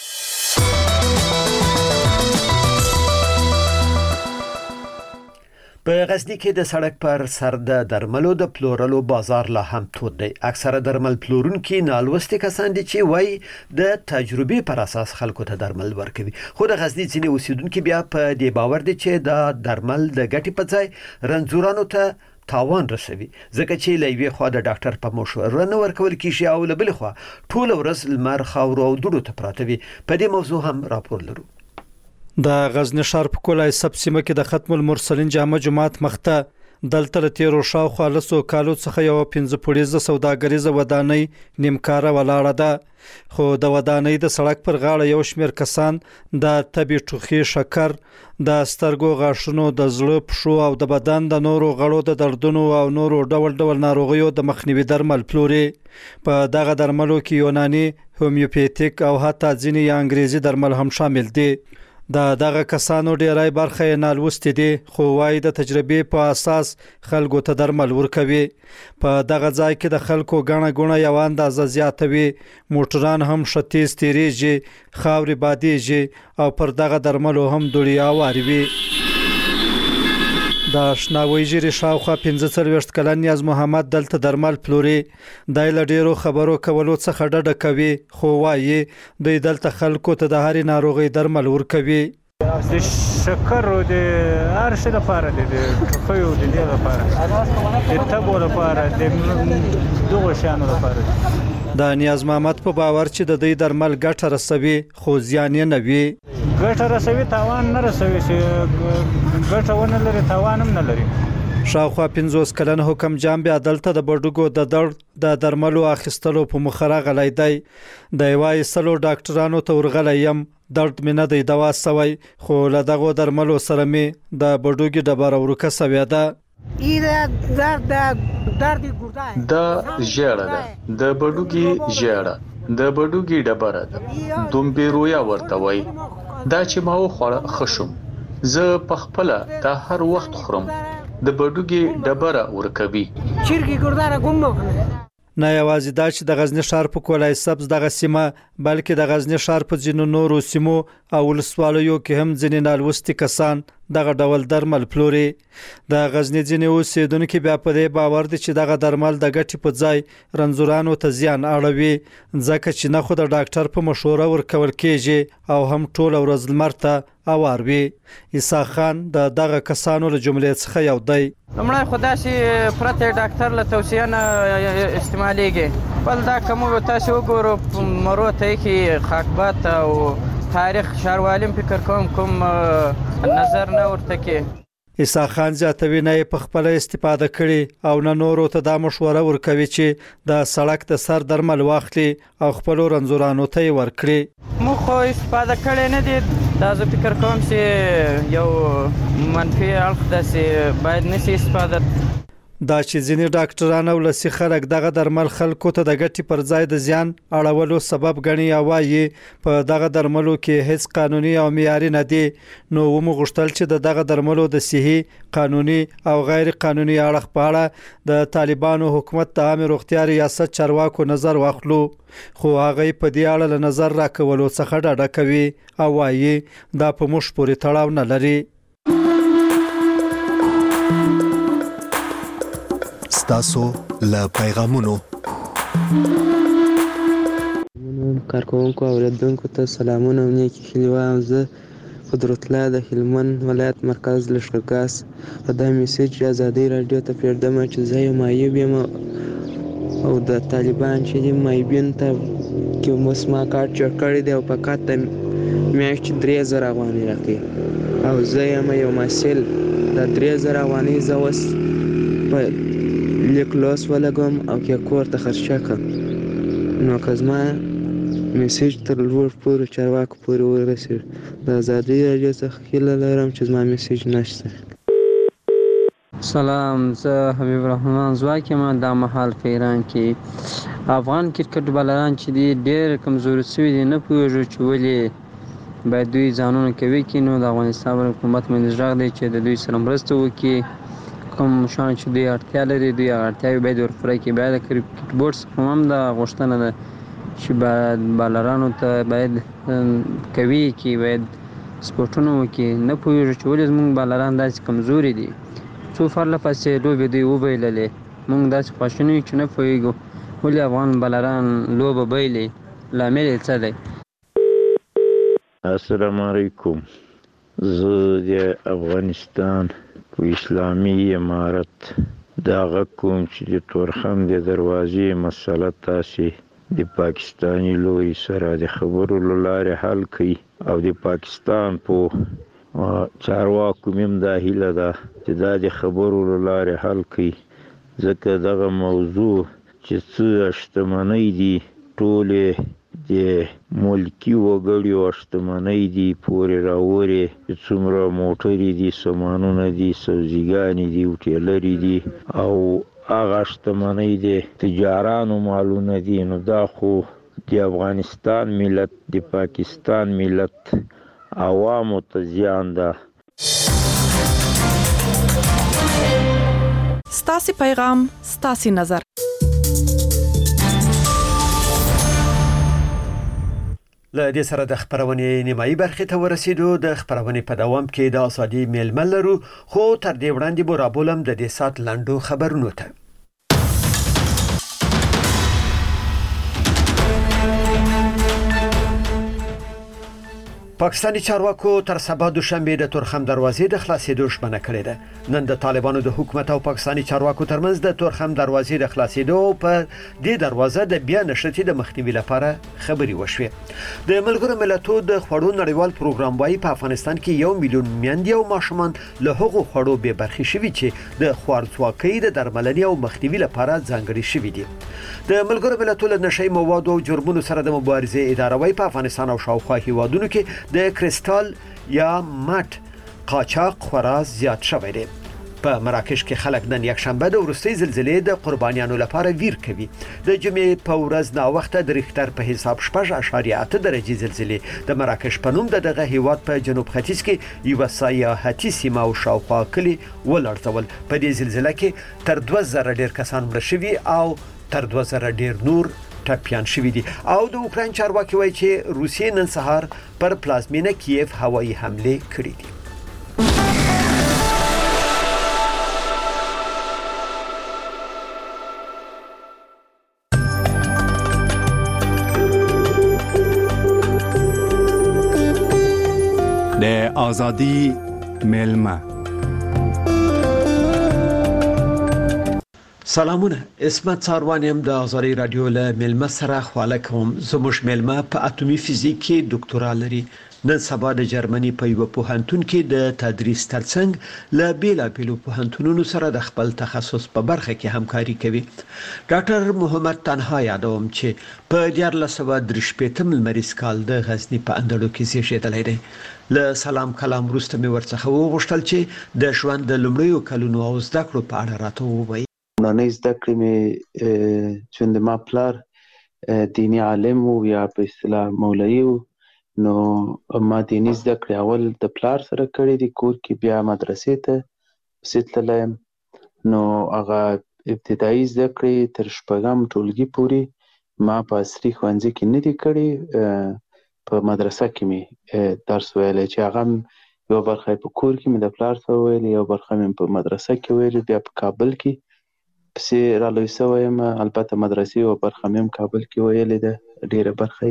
په غزنی کې د سړک پر سر د درملو د پلورلو بازار لا هم تود دی. اکثره درمل پلورونکي نالوستي کسان دي چې وایي د تجربې پر اساس خلکو ته درمل ورکوي. خو د غزنی ځینې اوسیدونکي بیا په دې باور دي چې دا درمل د ګټې په ځای رنځورانو ته تاوان رسوي، ځکه چې له یوې خوا د ډاکټر په مشوره نه ورکول کیږي او له بلې خوا ټوله ورځ لمر، خاورو او دوړو ته پراته وي. په دې موضوع هم راپور لرو. د غزنی ښار په کولای سب سیمه کې د ختم المرسلین جامع جماعت مخته دلته له تیرو شاوخوا لسو کالو څخه یو پنځه پوړیزه سوداګریزه ودانۍ نیمکاره ولاړه ده، خو د ودانۍ د سړک پر غاړه یو شمېر کسان د تبې ټوخي، شکر، د سترګو، غاښونو، د زړه، پښو او د بدن د نورو غړو د دردونو او نورو ډول ډول ناروغیو د مخنیوي درمل پلوري. په دغه درملو کې یوناني، هومیوپیتیک او حتی ځینې یا انګریزي درمل هم شامل دي. د دغه کسانو ډیری برخه یې نالوستې دي، خو وايي د تجربې په اساس خلکو ته درمل ورکوي. په دغه ځای کې د خلکو ګڼه ګوڼه یوه اندازه زیاته وي، موټران هم ښه تیز تیریږي، خاورې بادیږي او پر دغه درملو هم دوړې هوارې وي. د شناوۍ ژیرې شاوخوا پنځه څلوېښت کلن نیاز محمد دلته درمل پلوري. دی له ډیرو خبرو کولو څخه ډډه کوي، خو وایي دوی دلته خلکو ته د هرې ناروغۍ درمل ورکوي. د شکر او د هر شي لپاره دی، د ټوخیو د دې لپاره، د تبو لپاره، د دغو شیانو لپاره. د نیاز محمد په باور چې د دوی درمل ګټه رسوي، خو زیان یې نه وي. ګټه رسوي، تاوان نه رسوي، چې ګټه ونه لري تاوان هم نه لري. شاوخوا پنځوس کلن حکم جان بیا دلته د بډوګو د درد د درملو اخیستلو په موخه راغلی دی. د یوه سلو ډاکټرانو ته ورغلی یم، درد مې نه دی دوا سوی، خو له دغو درملو سره مې د بډوګي ډبره ورکه سوې ده. دا ژیړه ده، د بډوګي ژیړه، د بډوګي ډبره ده، دومبیرویا ورته وایي. دا چې ما وخوړه ښه شوم. زه په خپله دا هر وخت خورم. د بډوګي ډبره ورکوي. نه یوازې دا چې د غزني ښار په کولای سبز دغه سیمه، بلکې د غزني ښار په ځینو نورو سیمو او ولسوالیو کې هم ځینې نالوستي کسان دغه ډول درمل پلوري. د غزني ځینې اوسیدونکي بیا په دې باور دي چې دغه درمل د ګټې په ځای رنځورانو ته زیان اړوي، ځکه چې نه خو د ډاکټر په مشوره ورکول کیږي او هم ټوله ورځ لمر ته اوار وي. عیسی خان د دغه کسانو له جملې څخه یو دی. لومړی خو داسې پرته ډاکټر له توصیه نه استعمالیږي، بل دا که موږ تاسې وګورو مرو ته کې خاکبات او تاریخ ښاروالیم فکر کوم کوم نظر نه ورته کې. عیسی خان زیاتوي نه یې په خپله استفاده کړي او نه نورو ته دا مشوره ورکوي چې د سړک د سر درمل واخلي او خپلو رنځورانو ته یې ورکړي. موږ خو استفاده کړی نه دي، دا زه فکر کوم چې یو منفي اړخ داسې باید نشي استفاده. دا چې ځینې ډاکټران او لسی خلک دغه درمل خلکو ته د ګټې پر ځای د زیان اړولو سبب ګڼي او وایي په دغه درملو کې هیڅ قانوني او معیاري نه دي. نو ومو غوښتل چې د دغه درملو د صحي، قانوني او غیر قانوني اړخ په اړه د طالبانو حکومت د عامه روغتیا ریاست چارواکو نظر واخلو، خو هغه په دې اړه له نظر راکولو څخه ډډه کوي او وایي دا په موږ پورې تړاو نه لري. تاسو له پیغامونو کارکونکو او اوریدونکو ته سلامونه او نیکی هیلې وایم. زه قدرت الله د هلمند ولایت مرکز لښکرګاس په دا میسج ازادي رادیو ته پرېږدم چې زه یو معیوب یم او د طالبان چې دي معیوبین ته کې مسما کارت جوړ کړی دی او په کارت ته میاشتې درې زره افغانۍ راکوي او زه یم یو محصل. دا درې زره افغانۍ زه اوس په لیک لوس ولګوم او کې کور ته خرچه کړم، نو که زما میسج تر لوړ پورې چارواکو پورې ورسېږي، د ازادي رادیو څخه هیله لرم چې زما میسج نشته. سلام، زه حبیب الرحمن ځواک یم. دا مهال په ایران کې افغان کرکټ بالران چې دي ډېر کمزوري شوي دي، نه پوهېږو چې ولې باید دوی ځانونه قوي کړي. نو د افغانستان حکومت باندې غږ دی چې د دوی سره مرسته وکړي، کوم شان چې دوی اړتیا لري دوی هغه اړتیاوې باید ورپوره کړي. بیا د کرکټ بورډ څخه هم دا غوښتنه ده چې باید بالرانو ته باید قوي کړي، باید سپورټونه وکړي. نه پوهېږو چې ولې زموږ بالران داسې کمزوري دي. څو پرله پسې لوبې دوی وبایللې، موږ داسې خواشیني یو چې نه پوهېږو ولې افغان بالران لوبه بایلي، لامل یې څه دی. السلام علیکم. زه د افغانستان په اسلامي امارت دا غږ کوم چې د تورخم د دروازې مسله تاسې د پاکستاني لوري سره د خبرو له لارې حل کړئ او د پاکستان په چارواکو مم دا هیله ده چې دا د خبرو لاره حل کړي، ځکه دغه موضوع چې څه شتمنۍ دي ټولې د ملکی وګړي او شتمنۍ دي پورې راوړي، څومره موټرې دي، سامانونه دي، سبزیګانې دي، هوټلرې دي او هغه شتمنۍ دي تجارانو مالونه دي. نو دا خو د افغانستان ملت د پاکستان ملت عوامو ته زیان ده. ستاسي پیغام ستاسي نظر. له دې سره د خبرونې نیمایي برخې ته ورسېدو. د خبرونې په دوام کې د ازادي میلمه لرو، خو تر دې وړاندې به رابولم د دې سات لنډو خبرونو ته. پاکستاني چارواکو تر سبا دوشنبه د تورخم دروازې د خلاصېدو ژمنه کړې ده. نن د طالبانو د حکومت او پاکستاني چارواکو ترمنځ د تورخم دروازې د خلاصېدو په دې دروازه د بیا نشرتي د مخنیوي لپاره خبري وشوې. د ملګرو ملتونو د خوړو نړیوال پروګرام وايي په افغانستان کې یو میلیون میندې او ماشومان له هغو خوړو بې برخې شوي چې د خوارځواکۍ د درملنې او مخنیوي لپاره ځانګړي شوي دي. د ملګرو ملتونو د نشئی موادو او جرمونو سره د مبارزې اداره وايي په افغانستان او شاوخوا هیوادونو کې د کریستال یا مټ قاچاق خورا زیات شوی دی. په مراکش کې خلک نن یک شنبه د وروستۍ زلزلې د قربانیانو لپاره ویر کوي. د جمعې په ورځ نا وخته د ریختر په حساب شپږ اعشاریه اته درجې زلزلې د مراکش په نوم د دغه هیواد په جنوب ختیځ کې یو سیاحتي سیمه او شاوخوا کلی ولړزول. په دې زلزلې کې تر دوه زره ډیر کسان مړه شوي او تر دوه زره ډیر نور ټپيان شوي دي. او د اوکراین چارواکي وایي چې روسیې نن سهار پر پلازمینه کیف هوایي حمله کړې دي. د ازادي میلمه. سلامونه، اسمت څاروانیم د ازادي رادیو له میلمه سره خواله کوم. زموږ میلمه په اټومي فزیک کې ډاکټورا لري. نن سبا د جرمني په یو پوهنتون کې د تدریس ترڅنګ له بیلابیلو پوهنتونونو سره د خپل تخصص په برخه کې همکاري کوي. ډاکټر محمد تنها یادوم چې په دیارلس سوه درې شپېتم لمریز کال د غزني په اندړو کې زیږیدلی دی. له سلام کلام وروسته مې ورڅخه وغوښتل چې د ژوند د لومړیو کلونو او زده کړو په اړه راته ووایي. لومړنۍ زده کړې مې چې د ما پلار دیني عالم و یا په اصطلاح مولوي و، نو ما دیني زده کړې اول د پلار سره کړې دي کور کې، بیا مدرسې ته پسې تللی یم. نو هغه ابتدایي زده کړې تر شپږم ټولګي پورې ما په عصري ښوونځي کې نه دي کړې، په مدرسه کې مې درس ویلی چې هغه یو برخه په کور کې مې د پلار سره ویلې، یو برخه مې په مدرسه کې ویلې، بیا په کابل کې پسې رالوی سوی یم. البته مدرسې یو برخه مې هم کابل کې ویلې ده، ډېره برخه.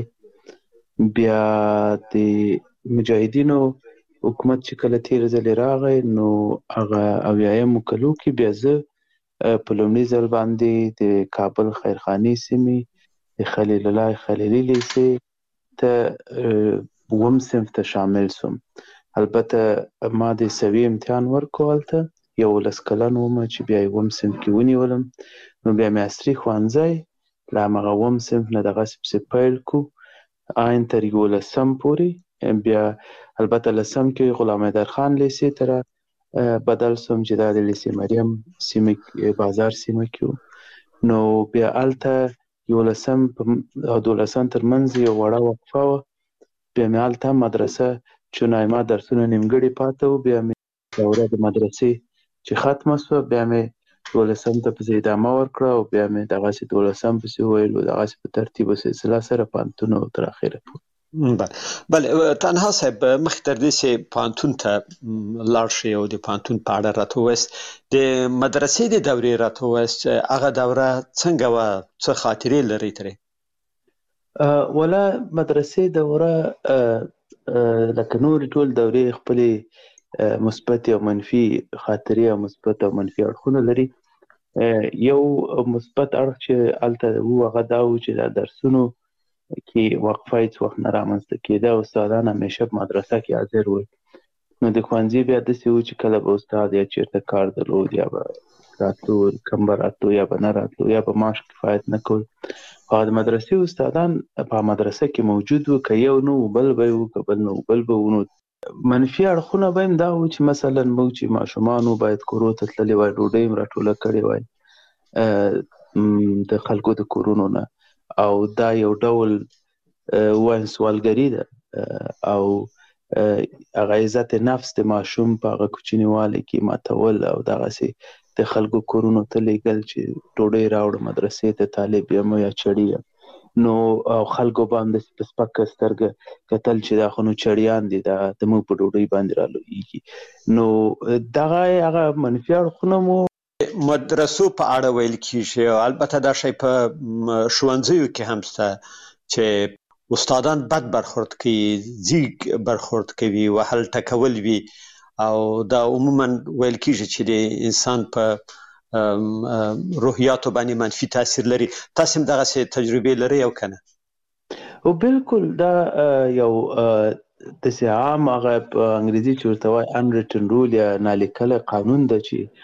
بیا د مجاهدینو حکومت چې کله تیر ځلې راغی نو هغه اویایمو کلو کې بیا زه په لومړي ځل باندې د کابل خیرخانې سیمې د خلیل الله خلیلي لیسې ته اووم صنف ته شامل سوم. البته ما د سوي امتحان ورکړو هلته، یولس کلن وم چې بیا یې اووم صنف کې ونیولم. نو بیا مې عصري ښوونځی له همغه اووم صنف نه دغسې پسې پیل کړو آین تر یولسم پورې. بیا البته لسم کې غلام حیدرخان لیسې ته را بدل سوم چې دا د لیسې مریم سیمه بازار سیمه کې و. نو بیا هلته یولسم او دولسم ترمنځ یو وړه وقفه وه. بیا مې هلته مدرسه چونای ما درسونه نیمګړي پاته و، بیا مې دوره د مدرسې چې ختمه سوه بیا مې دولسم ته پسې ادامه ورکړه او بیا مې دغسې دولسم پسې وویل، دغسې په ترتیب او سلسله سره پوهنتون او تر اخره پورې. بله تنها صاحب، مخکې تر دې چې پوهنتون ته لاړ شئ او د پوهنتون په اړه راته ووایاست، د مدرسې د دورې راته ووایاست، هغه دوره څنګه وه؟ څه خاطرې لرئ ترې؟ ولا مدرسې دوره لکه نورې ټول دورې خپلې مثبت او منفي خاطرې او مثبت او منفي اړخونه لري. یو مثبت اړخ چې هلته و هغه دا و چې د درسونو کې وقفه هېڅ وخت نه رامنځته کېده، استادان همیشه په مدرسه کې حاضر ول. نو د ښوونځي بیا داسې و چې کله به استاد یا چېرته کار درلود یا به راتلو کم به راتلو یا به نه راتلو یا به معاش کفایت نه کول. خو د مدرسې استادان په مدرسه کې موجود وو، که یو نه و بل به وو، که بل نه و بل به وو. نو منفي اړخونه به هم دا و چې مثلا موږ چې ماشومان وو باید کورو ته تللي وای، ډوډۍ هم راټوله کړې وای د خلکو د کورونو نه، او دا یو ډول وایم سوالګري ده او هغه عزت نفس د ماشوم په هغه کوچنیوالي کې ماتول او دغسې د خلکو کورونو ته لیږل چې ډوډۍ راوړه مدرسې ته، طالب یم یا چړي یم. نو او خلکو به هم داسې په سپکه سترګه کتل چې دا خو نو چړیان دي، دا زموږ په ډوډۍ باندې رالویږي. نو دغه هغه منفي اړخونه مو مدرسو په اړه ویل کیږي، او البته دا شی په ښوونځیو کې هم شته چې استادان بد برخورد کوي، ځیږ برخورد کوي، وهل ټکول وي، او دا عموما ویل کیږي چې د انسان په روحیاتو باندې منفي تاثیر لري. تاسو هم دغسې تجربې لرئ او که نه؟ او بالکل دا یو داسې عام هغه په انګریزي چې ورته وایي unwritten rule یا نالیکلی قانون ده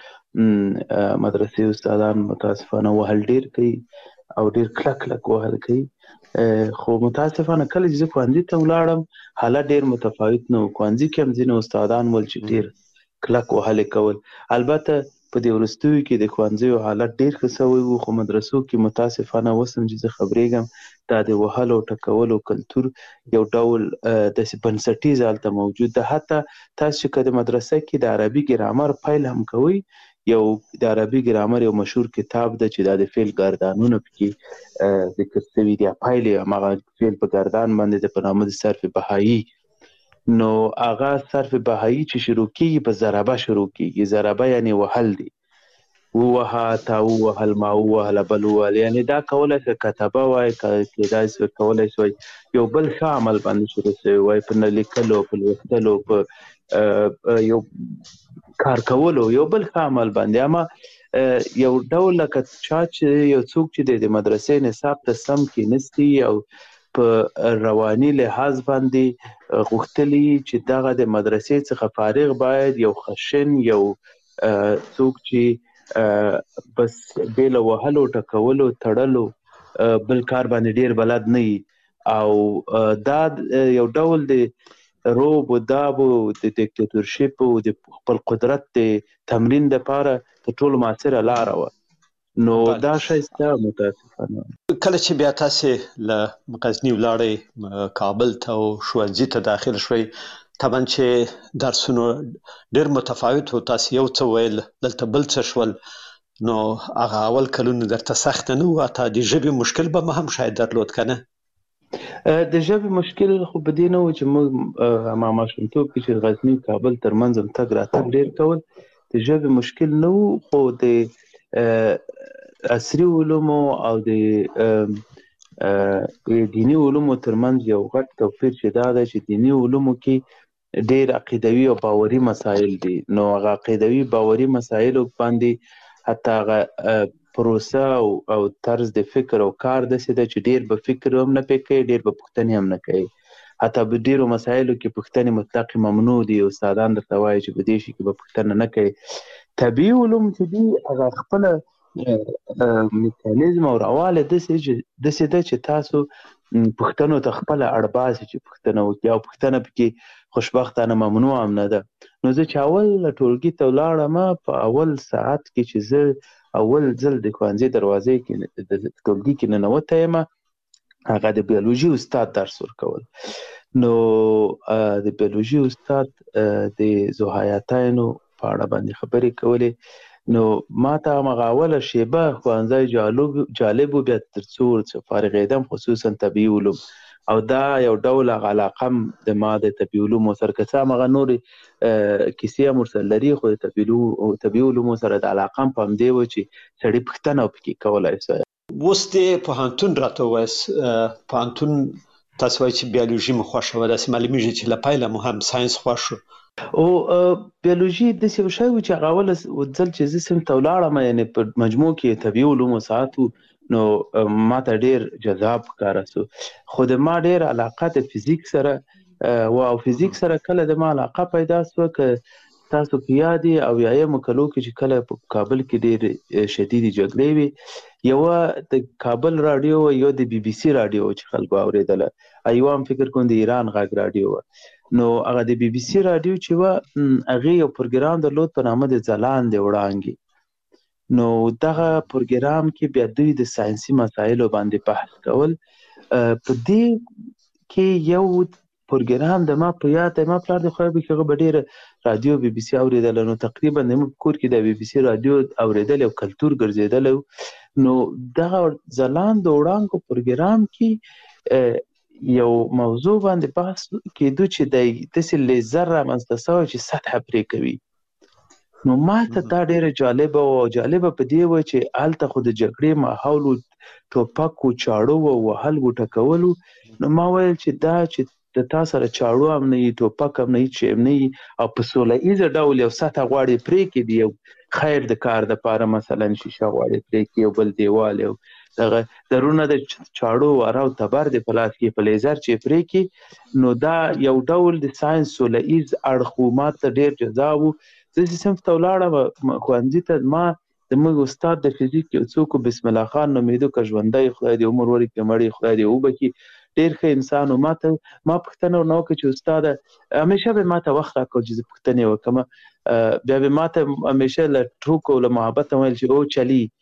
چې مدرسې استادان متاسفانه وهل ډېر کوي او ډېر کلک کلک وهل کوي. خو متاسفانه کله چې زه ښوونځي ته ولاړم حالت ډېر متفاوت نه و. ښوونځي کې هم ځینې استادان ول چې ډېر کلک وهلې کول. البته په دې وروستیو کې د ښوونځیو حالت ډېر ښه سوی و، خو مدرسو کې متاسفانه اوس هم چې زه خبرېږم دا د وهلو ټکولو کلتور یو ډول داسې بنسټیز هلته موجود ده. حتی تاسو چې که د مدرسه کې د عربي ګرامر پیل هم کوئ، یو د عربي ګرامر یو مشهور کتاب ده چې دا د فعل ګردانونه پکې ذکر شوي دي، پیل یې هماغه فعل په ګردان باندې ده په نامه د صرف بهایي. نو هغه صرف بهایي چې شروع کېږي په ضربه شروع کېږي. ضربه یعنې وهل دي، ووهه، تا ووهل، ما ووهله، بل ووهل. یعنې دا کولی شي کتبه وای، کېدای شي کولی شي یو بل ښه عمل باندې شروع شوی وای، په نه لیکلو، په لوستلو، په یو کار کولو، یو بل ښه عمل باندې. اما یو ډول لکه چا چې یو څوک چې د مدرسې نصاب ته سم کېنستی او په رواني لحاظ باندې غوښتلي چې دغه د مدرسې څخه فارغ باید یو خشن یو څوک چې بس بې له وهلو ټکولو تړلو بل کار باندې ډېر بلد نه وي، او دا یو ډول د روب و داب و د دیکتاتورشپ و د خپل قدرت د تمرین دپاره تر ټولو مؤثره لاره وه. نو دا شی شته متاسفانه. کله چې بیا تاسې له غزني ولاړئ کابل ته او ښوونځي ته داخل شوئ، طبعا چې درسونه ډېر متفاوت و، تاسې یو څه ویل، دلته بل څه شول، نو هغه اول کلونه درته سخته نه وه؟ حتی د ژبې مشکل به هم شاید درلود که نه؟ د ژبې مشکل خو په دې نه و چې موږ هما ماشومتوب کې چې غزني کابل ترمنځ هم تګ راتګ ډېر کول، د ژبې مشکل نه و. خو د عصري علومو او د دیني علومو ترمنځ یو غټ توپیر چې دا ده چې دیني علومو کې ډېر عقیدوي او باوري مسایل دي. نو هغه عقیدوي باوري مسایلو باندې حتی هغه پروسه او او طرز د فکر او کار داسې ده چې ډېر به فکر هم نه پې کوي، ډېر به پوښتنې هم نه کوي. حتی په ډېرو مسایلو کې پوښتنې مطلق ممنوع دي. استادان درته وایي چې په دې شي کې به پوښتنه نه کوي. طبیعي علوم چې دي هغه خپله میکانیزم او رواله داسې ده چې تاسو پوښتنو ته خپله اړ باسي چې پوښتنه وکړي، او پوښتنه پکې خوشبختانه ممنوع هم نه ده. نو زه چې اول ټولګي ته ولاړم، په اول ساعت کې چې زه اول ځل د ښوونځي دروازې کې د ټولګي کې ننوتی یم، هغه د بیولوژي استاد درس ورکول. نو د بیولوژي استاد د ذوحیاتینو په اړه باندې خبرې کولې. نو ما ته هماغه اوله شیبه ښوونځی جالب و، بیا تر څو ورڅخه فارغېدم، خصوصا طبیعي علوم، او دا یو ډول هغه علاقه هم د ما د طبیعي علومو سره، که څه هماغه نورې کیسې هم ورسره لري، خو د طبیعي علومو سره د علاقه هم په همدې وه چې سړي پوښتنه پکې کولی شي. اوس د پوهنتون راته ووایاست، پوهنتون تاسو وایئ چې بیولوژي مو خوښه وه، داسې معلومېږي چې له پیله مو هم ساینس خوښ شو. او بیولوژي داسې یو شی و چې هغه اوله ځل چې زه صنف ته ولاړم، یعنې په مجموع کې طبیعي علومو ساعت و، نو ما ته ډېر جذاب ښکاره سو. خو د ما ډېر علاقه د فزیک سره او فزیک سره کله د ما علاقه پیدا شوه که تاسو په یاد او یایم کلو کې چې کله په کابل کې ډېر شدید جګړې وي یو د کابل رادیو یو د بي بي سي رادیو چې خلکو اوریدله ایو هم فکر کوم د ایران غږ رادیو نو هغه د بي بي سي رادیو چې و هغه یو پروګرام درلود په نامه د ځلاند وړانګې نو دغه پروګرام کې بیا دوی د ساينسي مسایلو باندې بحث کول په دې کې یو پروګرام د ما په یاد ما پلار د خو به هغه ډېر رادیو بي بي سي اوریدل نو تقریبا د کور کې د بي بي سي رادیو اوریدل او کلچر ګرځیدل نو دغه ځلاند وړانګو پروګرام کې یو موضوع باندې بحث کېدو چې د تسل لیزر رامنځته شوی چې سطح پرې کوي نو ما ته دا ډېره جالبه او جالبه په دې و چې هلته خو د جګړې ماحول ټوپک او چاړو او وهل وټکولو نو ما ویل چې دا چې د تا سره چاړو هم نه وي ټوپک هم نه وي چې هم نه وي او په سوله ایزه ډول یو سطح غواړې پرې کړي یو خیر د کار دپاره مثلا شیشه غواړې پرې کړي یو بل دیوال یو دغه درونه د چاړو واره او تبر د په لاس کې په لیزر چې پرې کړي نو دا یو ډول د ساینس سوله ایز اړخ ما ته ډېر جذاب و زه چې صنف ته ولاړم ښوونځي ته ما زموږ استاد د فزیک یو څوک بسم الله خان نومېده که ژوندی خدای دې عمر ورکړي مړی خدای دې وبخي ډېر ښه انسان و ما ته ما پوښتنه ورنه وکړه چې استاده همیشه به ما ته وخت راکړو چې زه پوښتنې وکړم بیا به ما ته همیشه له ټوکو له محبت ویل چې او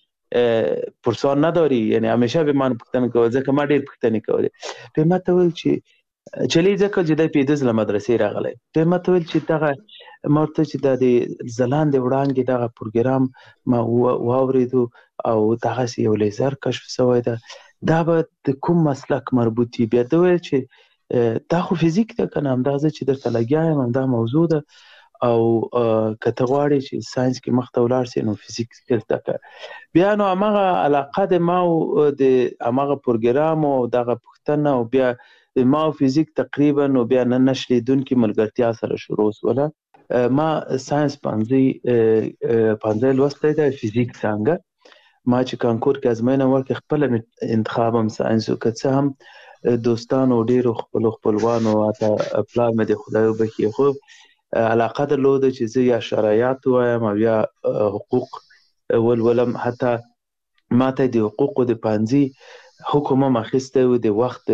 چلی پرسان نداری یعنی همیشه به ما پوښتنه کول ځکه ما ډېر پوښتنې کولې بیا ما ته ویل چې چلی ځکه چې دی پیدز له مدرسې راغلی بیا ما ته ویل چې دغه ما ورته چې دا د ځلاندې وړانګې دغه پروګرام ما واورېدو او دغسې یو لیزر کشف شوی ده دا به د کوم مسلک مربوط وي بیا ده ویل چې دا خو فزیک ده که نه همدا زه چې درته لګیا یم همدا موضوع ده او که ته غواړې چې ساینس کې مخته ولاړ سې نو فزیک زده کړه بیا نو هماغه علاقه د ما او د هماغه پروګرام او دغه پوښتنه او بیا د ما او فزیک تقریبا نو بیا نه نشلیدونکې ملګرتیا سره شروع شوله ما ساینس پنځه پنځه لوستی ده فزیک څانګه ما چې کانکور کې ازموینه ورکړه خپله انتخاب هم ساینس و که څه هم دوستانو ډېرو خپلو خپلوانو حتی پلار مې د خدای وبخي خو علاقه درلوده چې زه یا شرایط ووایم او یا حقوق ولولم حتی ما ته د حقوقو د پانځي حکم هم اخیستی و د وخت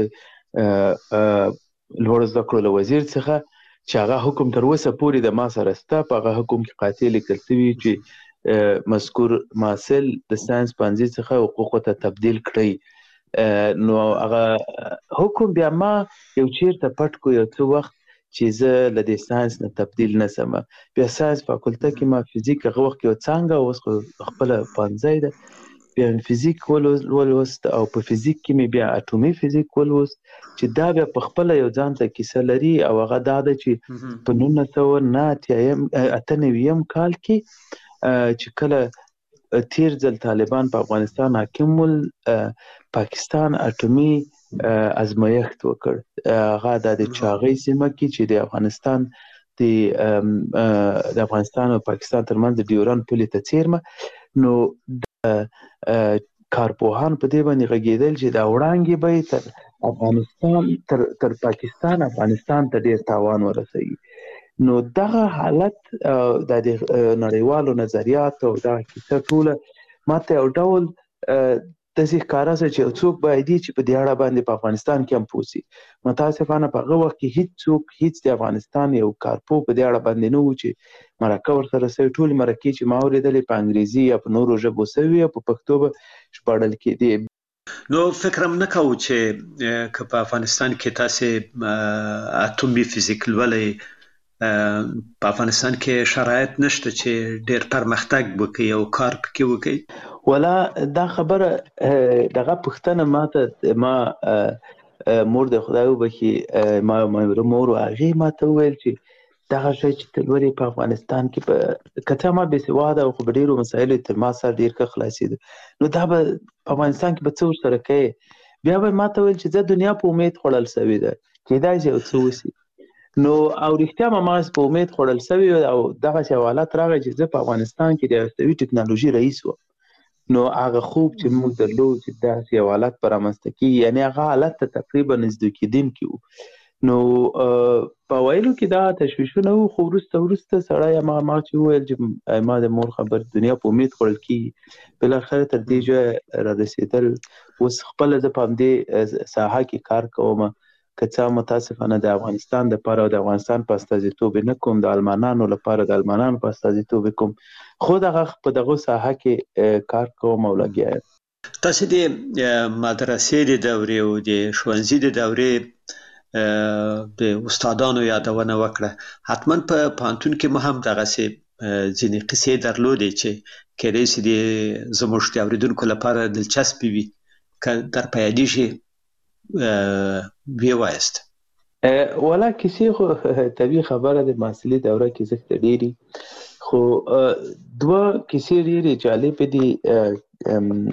لوړو زده کړو له وزیر څخه چې هغه حکم تر اوسه پورې د ما سره شته په هغه حکم کې قاطع لیکل شوي چې مذکور محصل د ساینس پنځه څخه حقوقو ته تبدیل کړئ نو هغه حکم بیا ما یو چیرته پټ کو یو څه وخت چې زه له دې ساینس نه تبدیل نه سم بیا ساینس فاکولته کې ما فزیک هغه وخت یو څانګه اوس خپله پنځه ده بیا فزیک ولوست او په فزیک کې مې بیا اټومي فزیک ولوست چې دا بیا په خپله یو ځان ته کیسه لري او هغه دا ده چې په نولس سوه نه اته نویم کال کې چې کله تیر ځل طالبان په افغانستان حاکم ول پاکستان اټومي ازمایښت وکړ هغه د چاغۍ سیمه کې چې د افغانستان د د افغانستان او پاکستان ترمنځ د ډیورند پولې ته څیرمه نو کارپوهان په دې باندې غږېدل چې دا وړانګې به تر افغانستان تر تر پاکستان افغانستان ته ډېر تاوان ورسوي نو دغه حالت د نړیوالو نظریاتو او دغه کیسه ټوله ما ته یو ډول داسې ښکاره شوه چې یو څوک باید وي چې په دې اړه باندې په افغانستان کې هم پوه شي متاسفانه په هغه وخت کې هېڅ څوک هېڅ د افغانستان یو کارپو په دې اړه باندې نه و چې مرکه ورسره شوې ټولې مرکې چې ما اورېدلې په انګریزي یا په نورو ژبو شوي او په پښتو به ژباړل کېدې نو فکر هم نه کوو چې که په افغانستان کې تاسې اټومي فزیک لولئ په افغانستان کې شرایط نشته چې ډېر پرمختګ وکړي او کار پکې وکړي ولا دا خبره دغه پوښتنه ما ته ما مور د خدای وبخي ما مور هغې ما ته وویل چې دغه شی چې ته لولې په افغانستان کې په که څه ما بېسواده او خو په ډېرو مسایلو تر ما سره ډېر ښه خلاصېده نو دا به په افغانستان کې به څه ورسره کوې بیا به ما ته ویل چې زه دنیا په امید خوړل شوې ده کېدای شي یو څه وشي نو او رښتیا ما ماس په امید خوړل شوی او دغه حالت راغی چې زه په افغانستان کې د هستوي ټکنالوژي رئیس وم نو هغه خوب چې موږ درلود چې داسې یو حالت به رامنځته کېږي یعنې هغه حالت ته تقریبا نږدې کېدونکي وو نو په وایلو کې دا تشویشونه وو، خو وروسته وروسته سړی ما ما چې وویل چې ما د مور خبر دنیا په امید خوړل کېږي، بالاخره تر دې ځایه رارسېدل. اوس خپله زه په همدې ساحه کې کار کوم، که څه متاسفانه د افغانستان دپاره او د افغانستان په استازیتوب نه کوم، د المانانو لپاره د المانانو په استازیتوب کوم، خو دغه په دغه ساحه کې کار کوم او لګیا یم. تاسو د مدرسې د دورې او د ښوونځي د دورې د استادانو یادونه وکړه. حتما په پوهنتون کې مو هم دغسې ځینې قصې درلودې چې کېدای شي د زموږ د اورېدونکو لپاره دلچسپې وي، که در په یادېږي ویې وایاست. والا کیسې خو طبیعي خبره د محصلي دوره کې زښته ډېري، خو دوه کیسې ډېرې جالبې دي.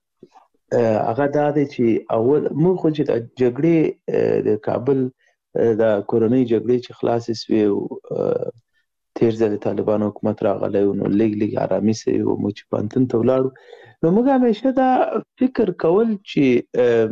هغه دا دی چې اول موږ خو چې د جګړې د کابل د کورنۍ جګړې چې خلاصې سوې او تېر ځل د طالبانو حکومت راغلی و، نو لږ لږ ارامي سوې وه، موږ چې پوهنتون ته ولاړو، نو موږ همیشه دا فکر کول چې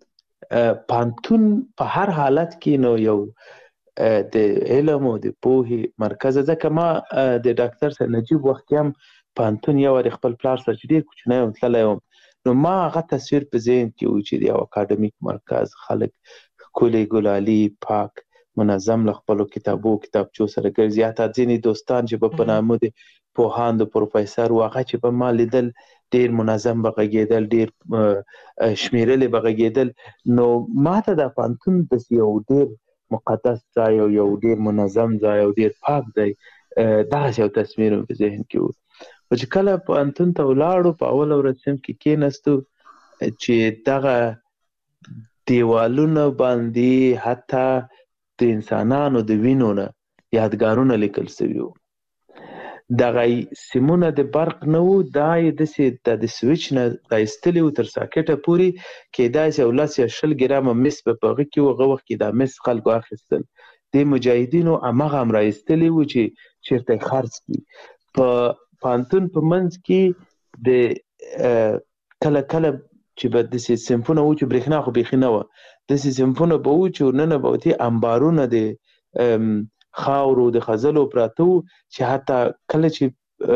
پوهنتون په هر حالت کې نو یو د علم او د پوهې مرکز. ځکه ما د ډاکټر سید نجیب وخت کې هم پوهنتون یو وارې خپل پلار سره چې ډېر کوچنی وم تللی وم، نو ما هغه تصویر په ذهن کې و چې د یو اکاډمیک مرکز، خلک ښکلي ګلالي پاک منظم له خپلو کتابو کتابچو سره ګرځي، حتی ځینې دوستان چې به په نامه د پوهاند او پروفیسر و، هغه چې به ما لیدل ډېر منظم به غږېدل، ډېر شمېرلې به غږېدل. نو ما ته دا پوهنتون داسې یو ډېر مقدس ځای او یو ډېر منظم ځای او ډېر پاک ځای، دغسې یو تصویر مې په ذهن کې و. خو چې کله پوهنتون ته ولاړو، په اوله ورځ صنف کې کېناستو، چې دغه دیوالونه باندې حتی د انسانانو د وینو نه یادګارونه لیکل سوي وو. دغه سیمونه د برق نه وو، دا یې داسې د سویچ نه رایستلي وو تر ساکټه پورې، کېدای شي یو لس یا شل ګرامه مس به په هغه کې و. هغه وخت کې دا مس خلکو اخیستل، د مجاهدینو هماغه هم رایستلي وو چې چېرته یې خرڅ کړي. په پوهنتون په منځ کې د کله کله چې به داسې صنفونه وو چې برېښنا خو بیخي نه وه، داسې صنفونه به وو چې ورننه به وتې امبارونه د خاورو د خځلو پراته وو، چې حتی کله چې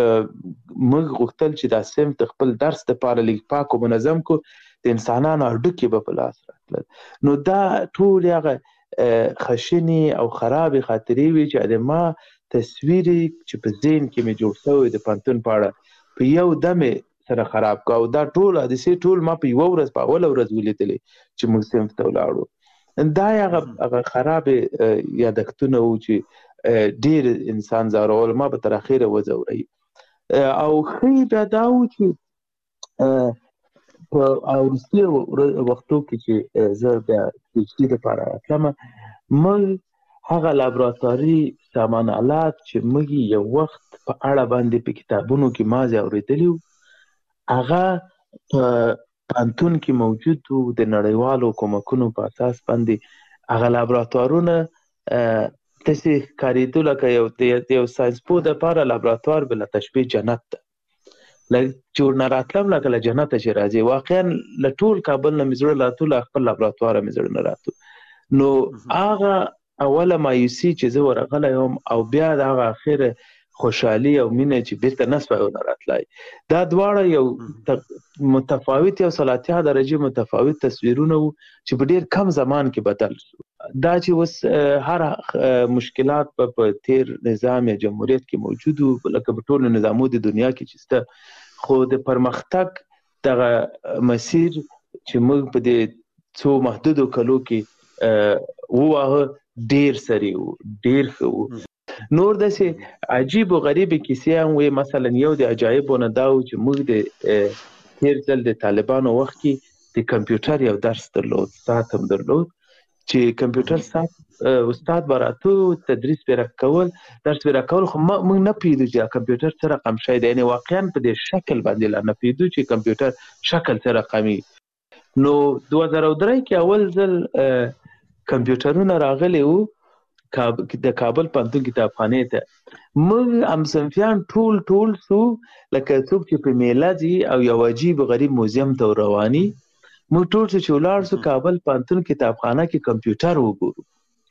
موږ غوښتل چې دا صنف د خپل درس دپاره لږ پاک او منظم کړو، د انسانانو هډوکي به په لاس راتلل. نو دا ټول هغه خشنې او خرابې خاطرې وي چې د ما تصویر چې په ذهن کې مې جوړ شوی د پوهنتون په اړه په یو دم سره خراب کړ، او دا ټول حادثې ټول ما په یوه ورځ په اوله ورځ ولیدلې چې موږ صنف ته ولاړو. دا هغه خرابې یادښتونه وو چې ډېر انسان ځورول، ما به تر اخره وځوروي. او ښه بیا دا وو چې په وروستي وختو کې چې زه بیا پي ایچ ډي دپاره راتلم، موږ هغه لابراتواري سامان آلات چې موږ یو وخت په اړه باندې په کتابونو کې مازې اورېدلي وو، هغه په پوهنتون کې موجود وو. د نړیوالو کومکونو په اساس باندې هغه لابراتوارونه داسې ښکارېدو لکه یو د یو ساینسپوه دپاره لابراتوار بله تشبیه جنت ده، چې ورنه راتلم لکه له جنته چې راځي. واقعا له ټول کابل نه مې زړه راتلو، له خپل لابراتواره مې زړه نه راتلو. نو هغه اوله مایوسي چې زه ورغلی وم، او بیا د هغه اخره خوشحالي او مینه چې بیرته نه سوی ونه راتلی، دا دواړه یو متفاوت یو سلاتیا درجې متفاوت تصویرونه وو چې په ډېر کم زمان کې بدل شو. دا چې اوس هر مشکلات په تیر نظام یا جمهوریت کې موجود وو، لکه په ټولو نظامو د دنیا کې چې شته، خو د پرمختګ دغه مسیر چې موږ په دې څو محدودو کلو کې وواهه ډېر سری وو، ډېر ښه وو. نور داسې عجیب و غریبې کیسې هم وې. مثلا یو د عجایبو نه دا و چې موږ د تېر ځل د طالبانو وخت کې د کمپیوټر یو درس درلود، ساعت هم درلود، چې کمپیوټر ساعت استاد به راته تدریس به راکول، درس به راکول، خو موږ نه پوهېدو چې کمپیوټر څه رقم شی دی، یعنې واقعا په دې شکل باندې لا نه پوهېدو چې کمپیوټر شکل څه رقمي. نو دوه زره درې کې اول ځل کمپیوټرونه راغلي وو د کابل پوهنتون کتابخانې ته. موږ همصنفیان ټول ټول سو لکه څوک چې په میله ځي او یو عجیب غریب موزیم ته رواني، موږ ټول چې ولاړ سو کابل پوهنتون کتابخانه کې کمپیوټر وګورو.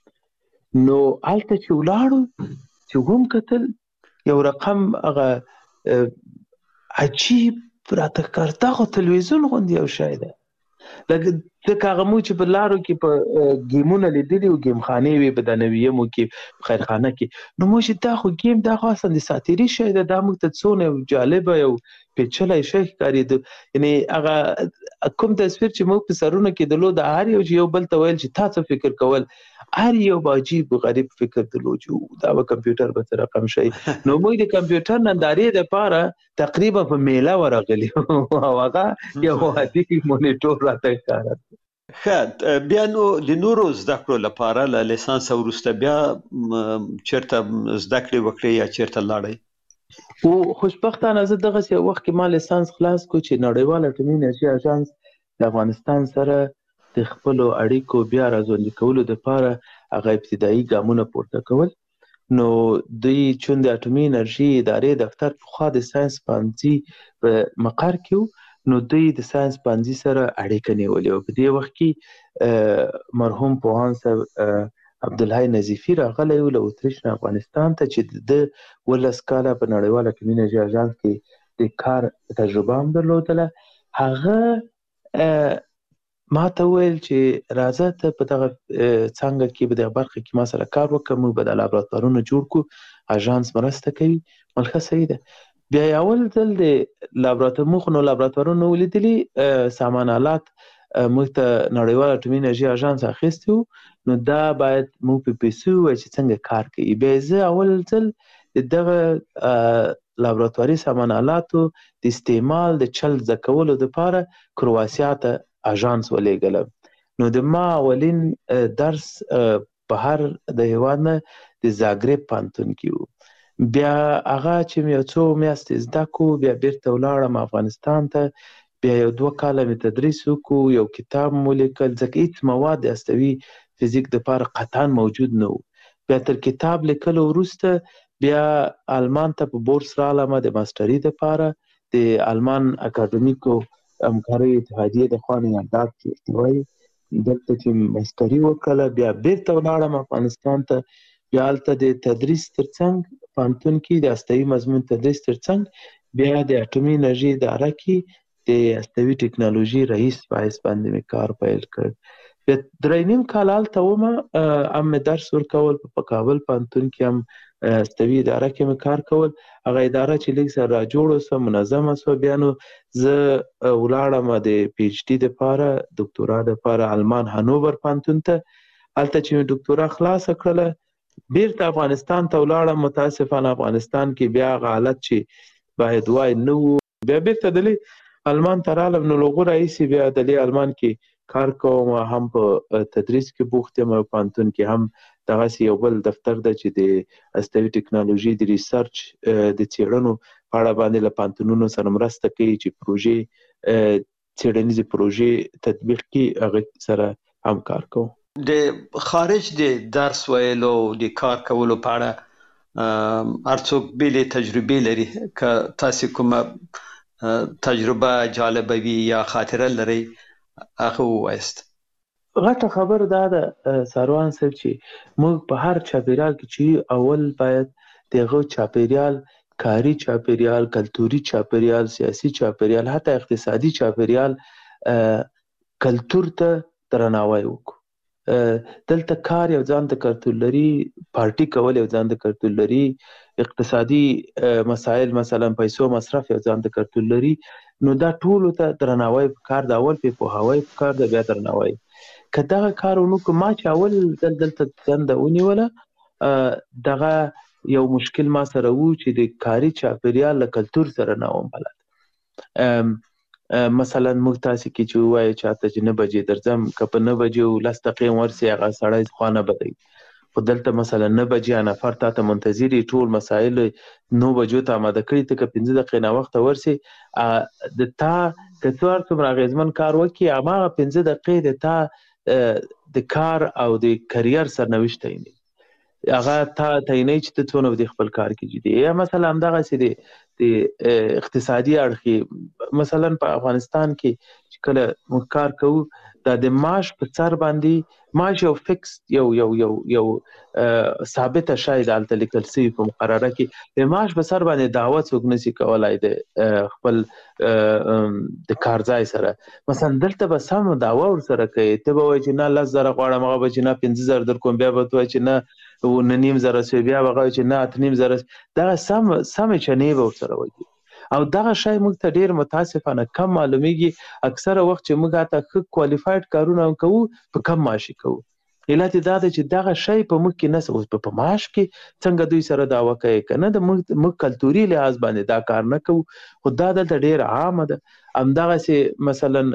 نو هلته چې ولاړو چې هم کتل یو رقم هغه عجیب راته ښکارېده خو تلویزیون غوندې یو شی دی لکه ځکه هغه مو چې په لارو کې په ګیمونه لیدلي وو ګیم خانې وې په د نویمو کې په خیرخانه کې نو موږ دا خو ګیم دا خو اصلا د ساتیري شی دی دا موږ ته څونه یو جالبه یو پیچلی شی ښکارېده یعنې هغه کوم تصویر چې موږ په سرونو کې درلود هر یو چې یو بل ته ویل چې تا څه فکر کول هر یو به عجیب غریب فکر درلود چې دا به کمپیوټر به څه رقم شي نو موږ د کمپیوټر نندارې دپاره تقریبا په میله ورغلي او هغه یو عادي مونیټور راته ښکاره ښه بیا نو د نورو زده کړو لپاره له لیسانس وروسته بیا چېرته زده کړې وکړې یا چېرته لاړئ او خوشبختانه زه دغسې یو وخت کې ما لیسانس خلاص کړو چې نړیوال اټومي انرژي اژانس د افغانستان سره د خپلو اړیکو بیا راژوندي کولو دپاره هغه ابتدایي ګامونه پورته کول نو دوی چون د اټومي انرژي ادارې دفتر پخوا د ساینس پوهنځي په مقر کې نو دوی د ساینس پوهنځي سره اړیکه نیولې وه په دې وخت کې مرحوم پوهاند صاحب عبدالحی نظیفي راغلی و له اتریش نه افغانستان ته چې د ولس کاله په نړیوال اټومي انرژي اژانس کې د کار تجربه هم درلودله هغه ما ته وویل چې راځه ته په دغه څانګه کې په دغه برخه کې ما سره کار وکړه موږ به دا لابراتوارونه جوړ کړو اژانس مرسته کوي ملکه صحیح ده بیا اول ځل د لابراتوار موږ نو لابراتوارونه ولیدلي سامان آلات موږ ته نړیوال اټومي انرژي اژانس اخیستی وو نو دا باید موږ په پیسو ووایو چې څنګه کار کوي بیا زه اول ځل د دغه لابراتواري سامان آلاتو د استعمال د چل زده کولو دپاره کرواسیا ته اژانس ولېږلم نو د ما اولین درس بهر د هېواد نه د زاګرب پوهنتون کې وو بیا هغه چې مې یو څو میاشتې زده کړو بیا بیرته ولاړم افغانستان ته بیا یو دوه کاله مې تدریس وکړو یو کتاب مو لیکل ځکه هېڅ مواد د هستوي فزیک دپاره قطعا موجود نه و بیا تر کتاب لیکلو وروسته بیا آلمان ته په بورس رالم د ماسټري دپاره د آلمان اکاډمیکو همکارۍ اتحادیې د خوا نیالدار چې وایي دلته چې ماسټري وکړله بیا بیرته ولاړم افغانستان ته بیا هلته د تدریس ترڅنګ پوهنتون کې د هستوي مضمون تدریس ترڅنګ بیا د اټومي انرژي اداره کې د هستوي ټکنالوژي رئیس په حیث باندې مې کار پیل کړ بیا درې نیم کال هلته ومه هم مې درس ورکول په کابل پوهنتون کې هم هستوي اداره کې مې کار کول هغه اداره چې لږ سره راجوړه سوه منظمه سوه بیا نو زه ولاړم د پی ایچ ډي دپاره دکتورا دپاره آلمان هانوور پوهنتون ته هلته چې مې دکتورا خلاصه کړله بیرته افغانستان ته ولاړم متاسفانه افغانستان کې بیا هغه حالت چې باید وای نه و بیا بیرته دلې آلمان ته رالم نو له هغو راهیسې بیا دلې آلمان کې کار کوم هم په تدریس کې بوخت یم او پوهنتون کې هم دغسې یو بل دفتر ده چې د هستوي ټکنالوژي د ریسرچ د څېړنو په اړه باندې له پوهنتونونو سره مرسته کوي چې پروژې څېړنیزې پروژې تطبیق کړي هغه سره هم کار کوم د خارج د درس ویلو د کار کولو په اړه هر څوک بېلې تجربې لري که تاسې کومه تجربه جالبه وي یا خاطره لرئ هغه ووایاست غټه خبر دا ده ساروان صاحب چې موږ په هر چاپیریال کې چې اول باید د هغه چاپیریال کاري چاپیریال کلتوري چاپیریال سیاسي چاپیریال حتی اقتصادي چاپیریال کلتور ته درناوی وکړو دلته کار یو ځان ته کلتور لري پارټي کول یو ځان ته کلتور لري اقتصادي مسایل مثلا پیسو مصرف یو ځان ته کلتور لري نو دا ټولو ته درناوی پکار د اول په پوهاوی پکار د بیا درناوی که دغه کار ونکړو ما چې اول دل دلته دنده ونیوله دغه یو مشکل ما سره و چې د کاري چاپیریال له کلتور سره نه وم بلد مثلا موږ تاسې کې چې ووایو چاته چې نه بجې درځم که په نه بجې لس دقیقې ورسې هغه سړی خوا نه بدوي خو دلته مثلا نه بجې نفر تا ته منتظر ټول مسایل نو بجو ته اماده کړي ته که پنځه دقیقې ناوخته ورسې د تا که څو هر څومره اغېزمن کار وکړي هماغه پنځه دقیقې د تا د کار او د کریر سرنوشت تعینوي هغه تا تعینوي چې ته څونه د خپل کار کې جدي یا مثلا همدغسې د د اقتصادي اړخ مثلا په افغانستان کې چې کله موږ کار کوو دا د معاش په سر باندې معاش یو فکس یو یو یو یو ثابت شاید الته لیکل سوی په مقرره کې د معاش په سر باندې دعوه څوک نشي کولای د خپل د کارځای سره مثلا دلته به سم دعوه ور سره کوي ته به وایي چې نه لس زره غواړم هغه به چې نه پنځه زره در کوم بیا به ته وایي چې نه و نیم زره سوی بیا به وایي چې نه اته نیم زره دغه سم سمې چنې به ورسره وایي او دغه شی موږ ته ډیر متاسفانه کم معلومیږي اکثره وخت چې موږ هاته ښه کوالیفاید کارونه کوو په کم معاش کوو علت دا ده چې دغه شی په موږ کې نه اوس په معاش کې څنګه دوی سره دعوه کوي کنه د موږ موږ کلتوري لحاظ باندې دا کار نه کوو خو دا دلته ډیر عامه ده همدغسې مثلا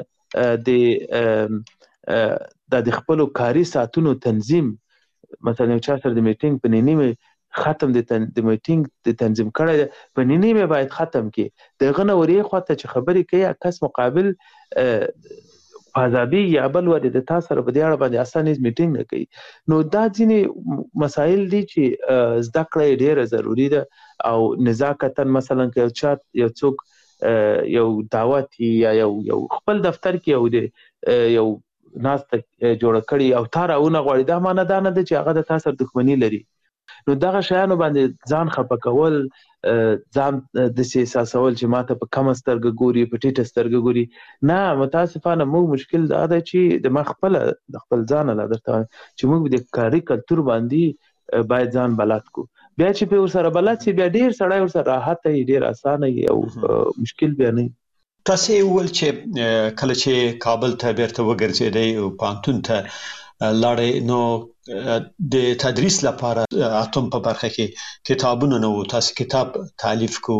د د خپلو کاري ساعتونو تنظیم مثلا یو چا سره د میټینګ په نیمه ختم د تن د میټینګ د تنظیم کړی په نیمه باید ختم کی دغه نو ورې خواته چې خبرې کوي کس مقابل فاضابي یا بل ور د تاسو سره په دې اړه باندې اسانه میټینګ نه کوي نو دا ځینې مسایل دي چې زده کړه ډیره ضروری ده او نزاکتاً مثلا که چا یو څوک یو دعوت یا یو یو خپل دفتر کې یو دی یو ناس ته جوړ کړي او تاراونه غوړي دا معنی دا نه ده چې هغه د تاسو دښمنی لري نو دغه شیانو باندې ځان خپه کول ځان د احساسول چې ماته په کم سترګه ګوري په ټیټه سترګه ګوري نه متاسفانه موږ مشکل دا ده چې د مخبل د خپل ځان له درته چې موږ د کاري کلتور باندې باید ځان بلد کو بیا چې په سره بلد سي بیا ډیر سړی ور سره راحت ای ډیر اسانه ای او مشکل بیا نه تاسو ول چې کله چې کابل ته بیرته وګرځیدای او پانتون ته لاړې نو د تدریس لپاره اتم په برخه کې کتابونه نو تاسو کتاب تالیف کو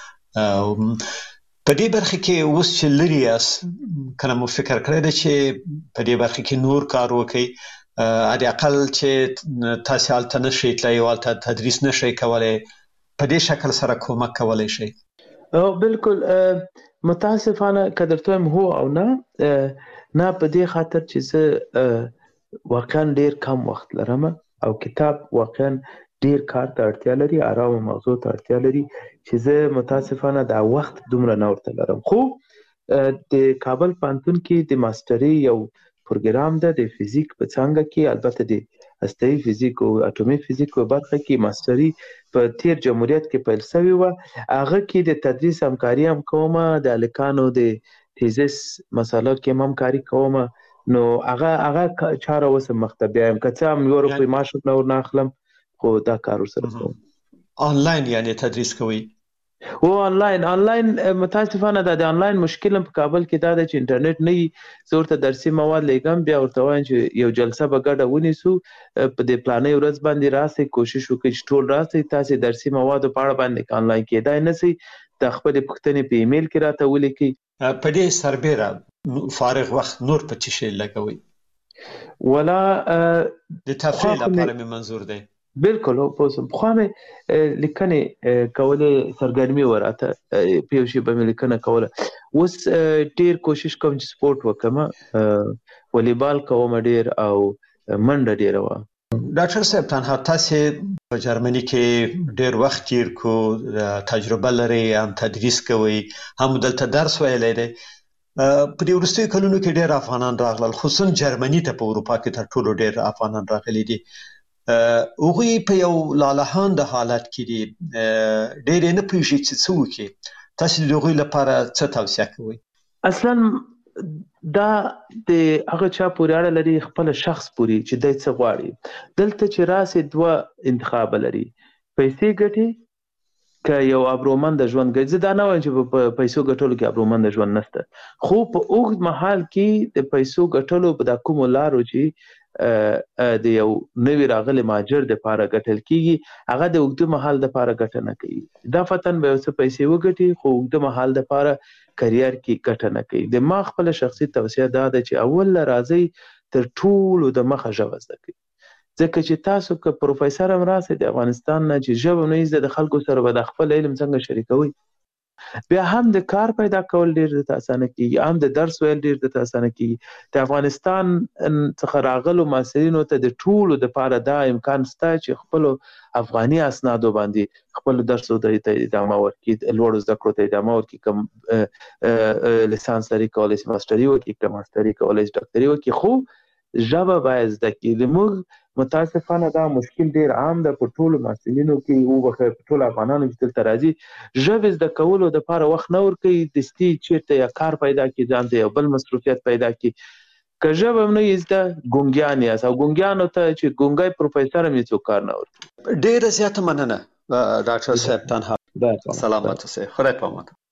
په دې برخه کې اوس چې لري اس کنه مو فکر کړی دی چې په دې برخه کې نور کار وکړي اړ اقل چې تاسو الته نشئ تلای او الته تدریس نشئ کولای په دې شکل سره کومک کولای شي او بالکل متاسفانه قدرتوم هو او نه نه په دې خاطر چې زه واقعا ډیر کم وخت لرم او کتاب واقعا ډیر کار ته اړتیا لري آرام موضوع ته اړتیا لري چې زه متاسفانه دا وخت دومره نه ورته لرم خو د کابل پانتون کې د ماستري یو پروګرام ده د فزیک په څنګه کې البته د هسته‌ای فزیک او اټومي فزیک په برخه کې ماستري په تیر جمهوریت کې پیل شوی و هغه کې د تدریس همکاري هم کومه د الکانو د تیزس مسله کې هم کاری کومه نو هغه هغه چاره وسه مختبه هم کته هم یو روپی معاش نو نه اخلم خو دا کار سره کوم آنلاین یعنی تدریس کوي او آنلاین آنلاین متاسفانه د آنلاین مشکل په کابل کې دا د انټرنیټ نه زورته درسي مواد لګم بیا ورته وایم چې یو جلسه به ګډه ونیسو په دې پلانې ورځ باندې راسي کوشش وکړئ چې ټول راسي تاسو درسي مواد په اړه باندې آنلاین کېدای نه سي د خپل پښتنې په ایمیل کې راته ولیکي په دې سربېره فارغ وخت نور په چی شي لګوي ولا د تفریح لپاره مې منظور دی بالکل په خو مې لیکنه کوله سرګرمي وراته په شی به لیکنه کوله اوس ډیر کوشش کوم چې سپورت وکم والیبال کوم ډیر او منډه ډیر و ډاکټر صاحب تنها تاسو په جرمني کې ډیر وخت تیر کو تجربه لري هم تدریس کوي هم دلته درس ویلی دی په دې وروستیو کلونو کې ډېر افغانان راغلل خصوصا جرمني ته په اروپا کې تر ټولو ډېر افغانان راغلي دي هغوی په یو لالهانده حالت کې دي ډېر نه پوهېږي چې څه وکړي تاسو د هغوی لپاره څه توصیه کوئ اصلا دا د هغه چا پورې اړه لري خپل شخص پورې چې دی څه غواړي دلته چې راسي دوه انتخاب لري پیسې ګټي که یو ابرومند ژوند ګرځي دا نه وایم چې په پیسو ګټلو کې ابرومند ژوند نشته خو په اوږد مهال کې د پیسو ګټلو په د کوم لارو چې د یو نوی راغلي ماجر د پاره ګټل کیږي هغه د اوږد مهال د پاره ګټه نه کوي دا فتن به څه پیسې وګټي خو اوږد مهال د پاره کرییر کې ګټه نه کوي د ما خپل شخصي توصیه دا ده چې اول راځي تر ټولو د مخه ژبه زده کړئ ځکه چې تاسو که پروفیسور هم راسئ د افغانستان نه چې ژبه نه زده د خلکو سره به د خپل علم څنګه شریکوي بیا هم د کار پیدا کول ډیر د اسانه کیږي، هم د درس ویل ډیر د اسانه کیږي. د افغانستان څخه راغلو محصلینو ته د ټولو د پاره دا امکان شته چې خپل افغاني اسنادو باندې خپل درسو ته ادامه ورکړي، لوړ زده کړو ته ادامه ورکړي، کوم لیسانس لري کولای شي ماستري وکړي، کوم ماستري کولای شي ډاکټري وکړي، خو ژبه باید زده کړي. موږ متاسفانه دا مشکل ډیر عام ده په ټولو محصلینو کې، او په ټولو افغانانو کې دلته راځي ژبه زده کولو د لپاره وخت نه ورکوي، دستي چیرته یا کار پیدا کړي، ځان ته یو بل مصروفیت پیدا کړي. که ژبه نه یې زده ګونګیان یاست، او ګونګیانو ته چې ګونګی پروفیسر هم هېڅوک کار نه ورکوي. ډیره زیاته مننه ډاکټر صاحب. تنها سلامت اوسئ، خدای پامان.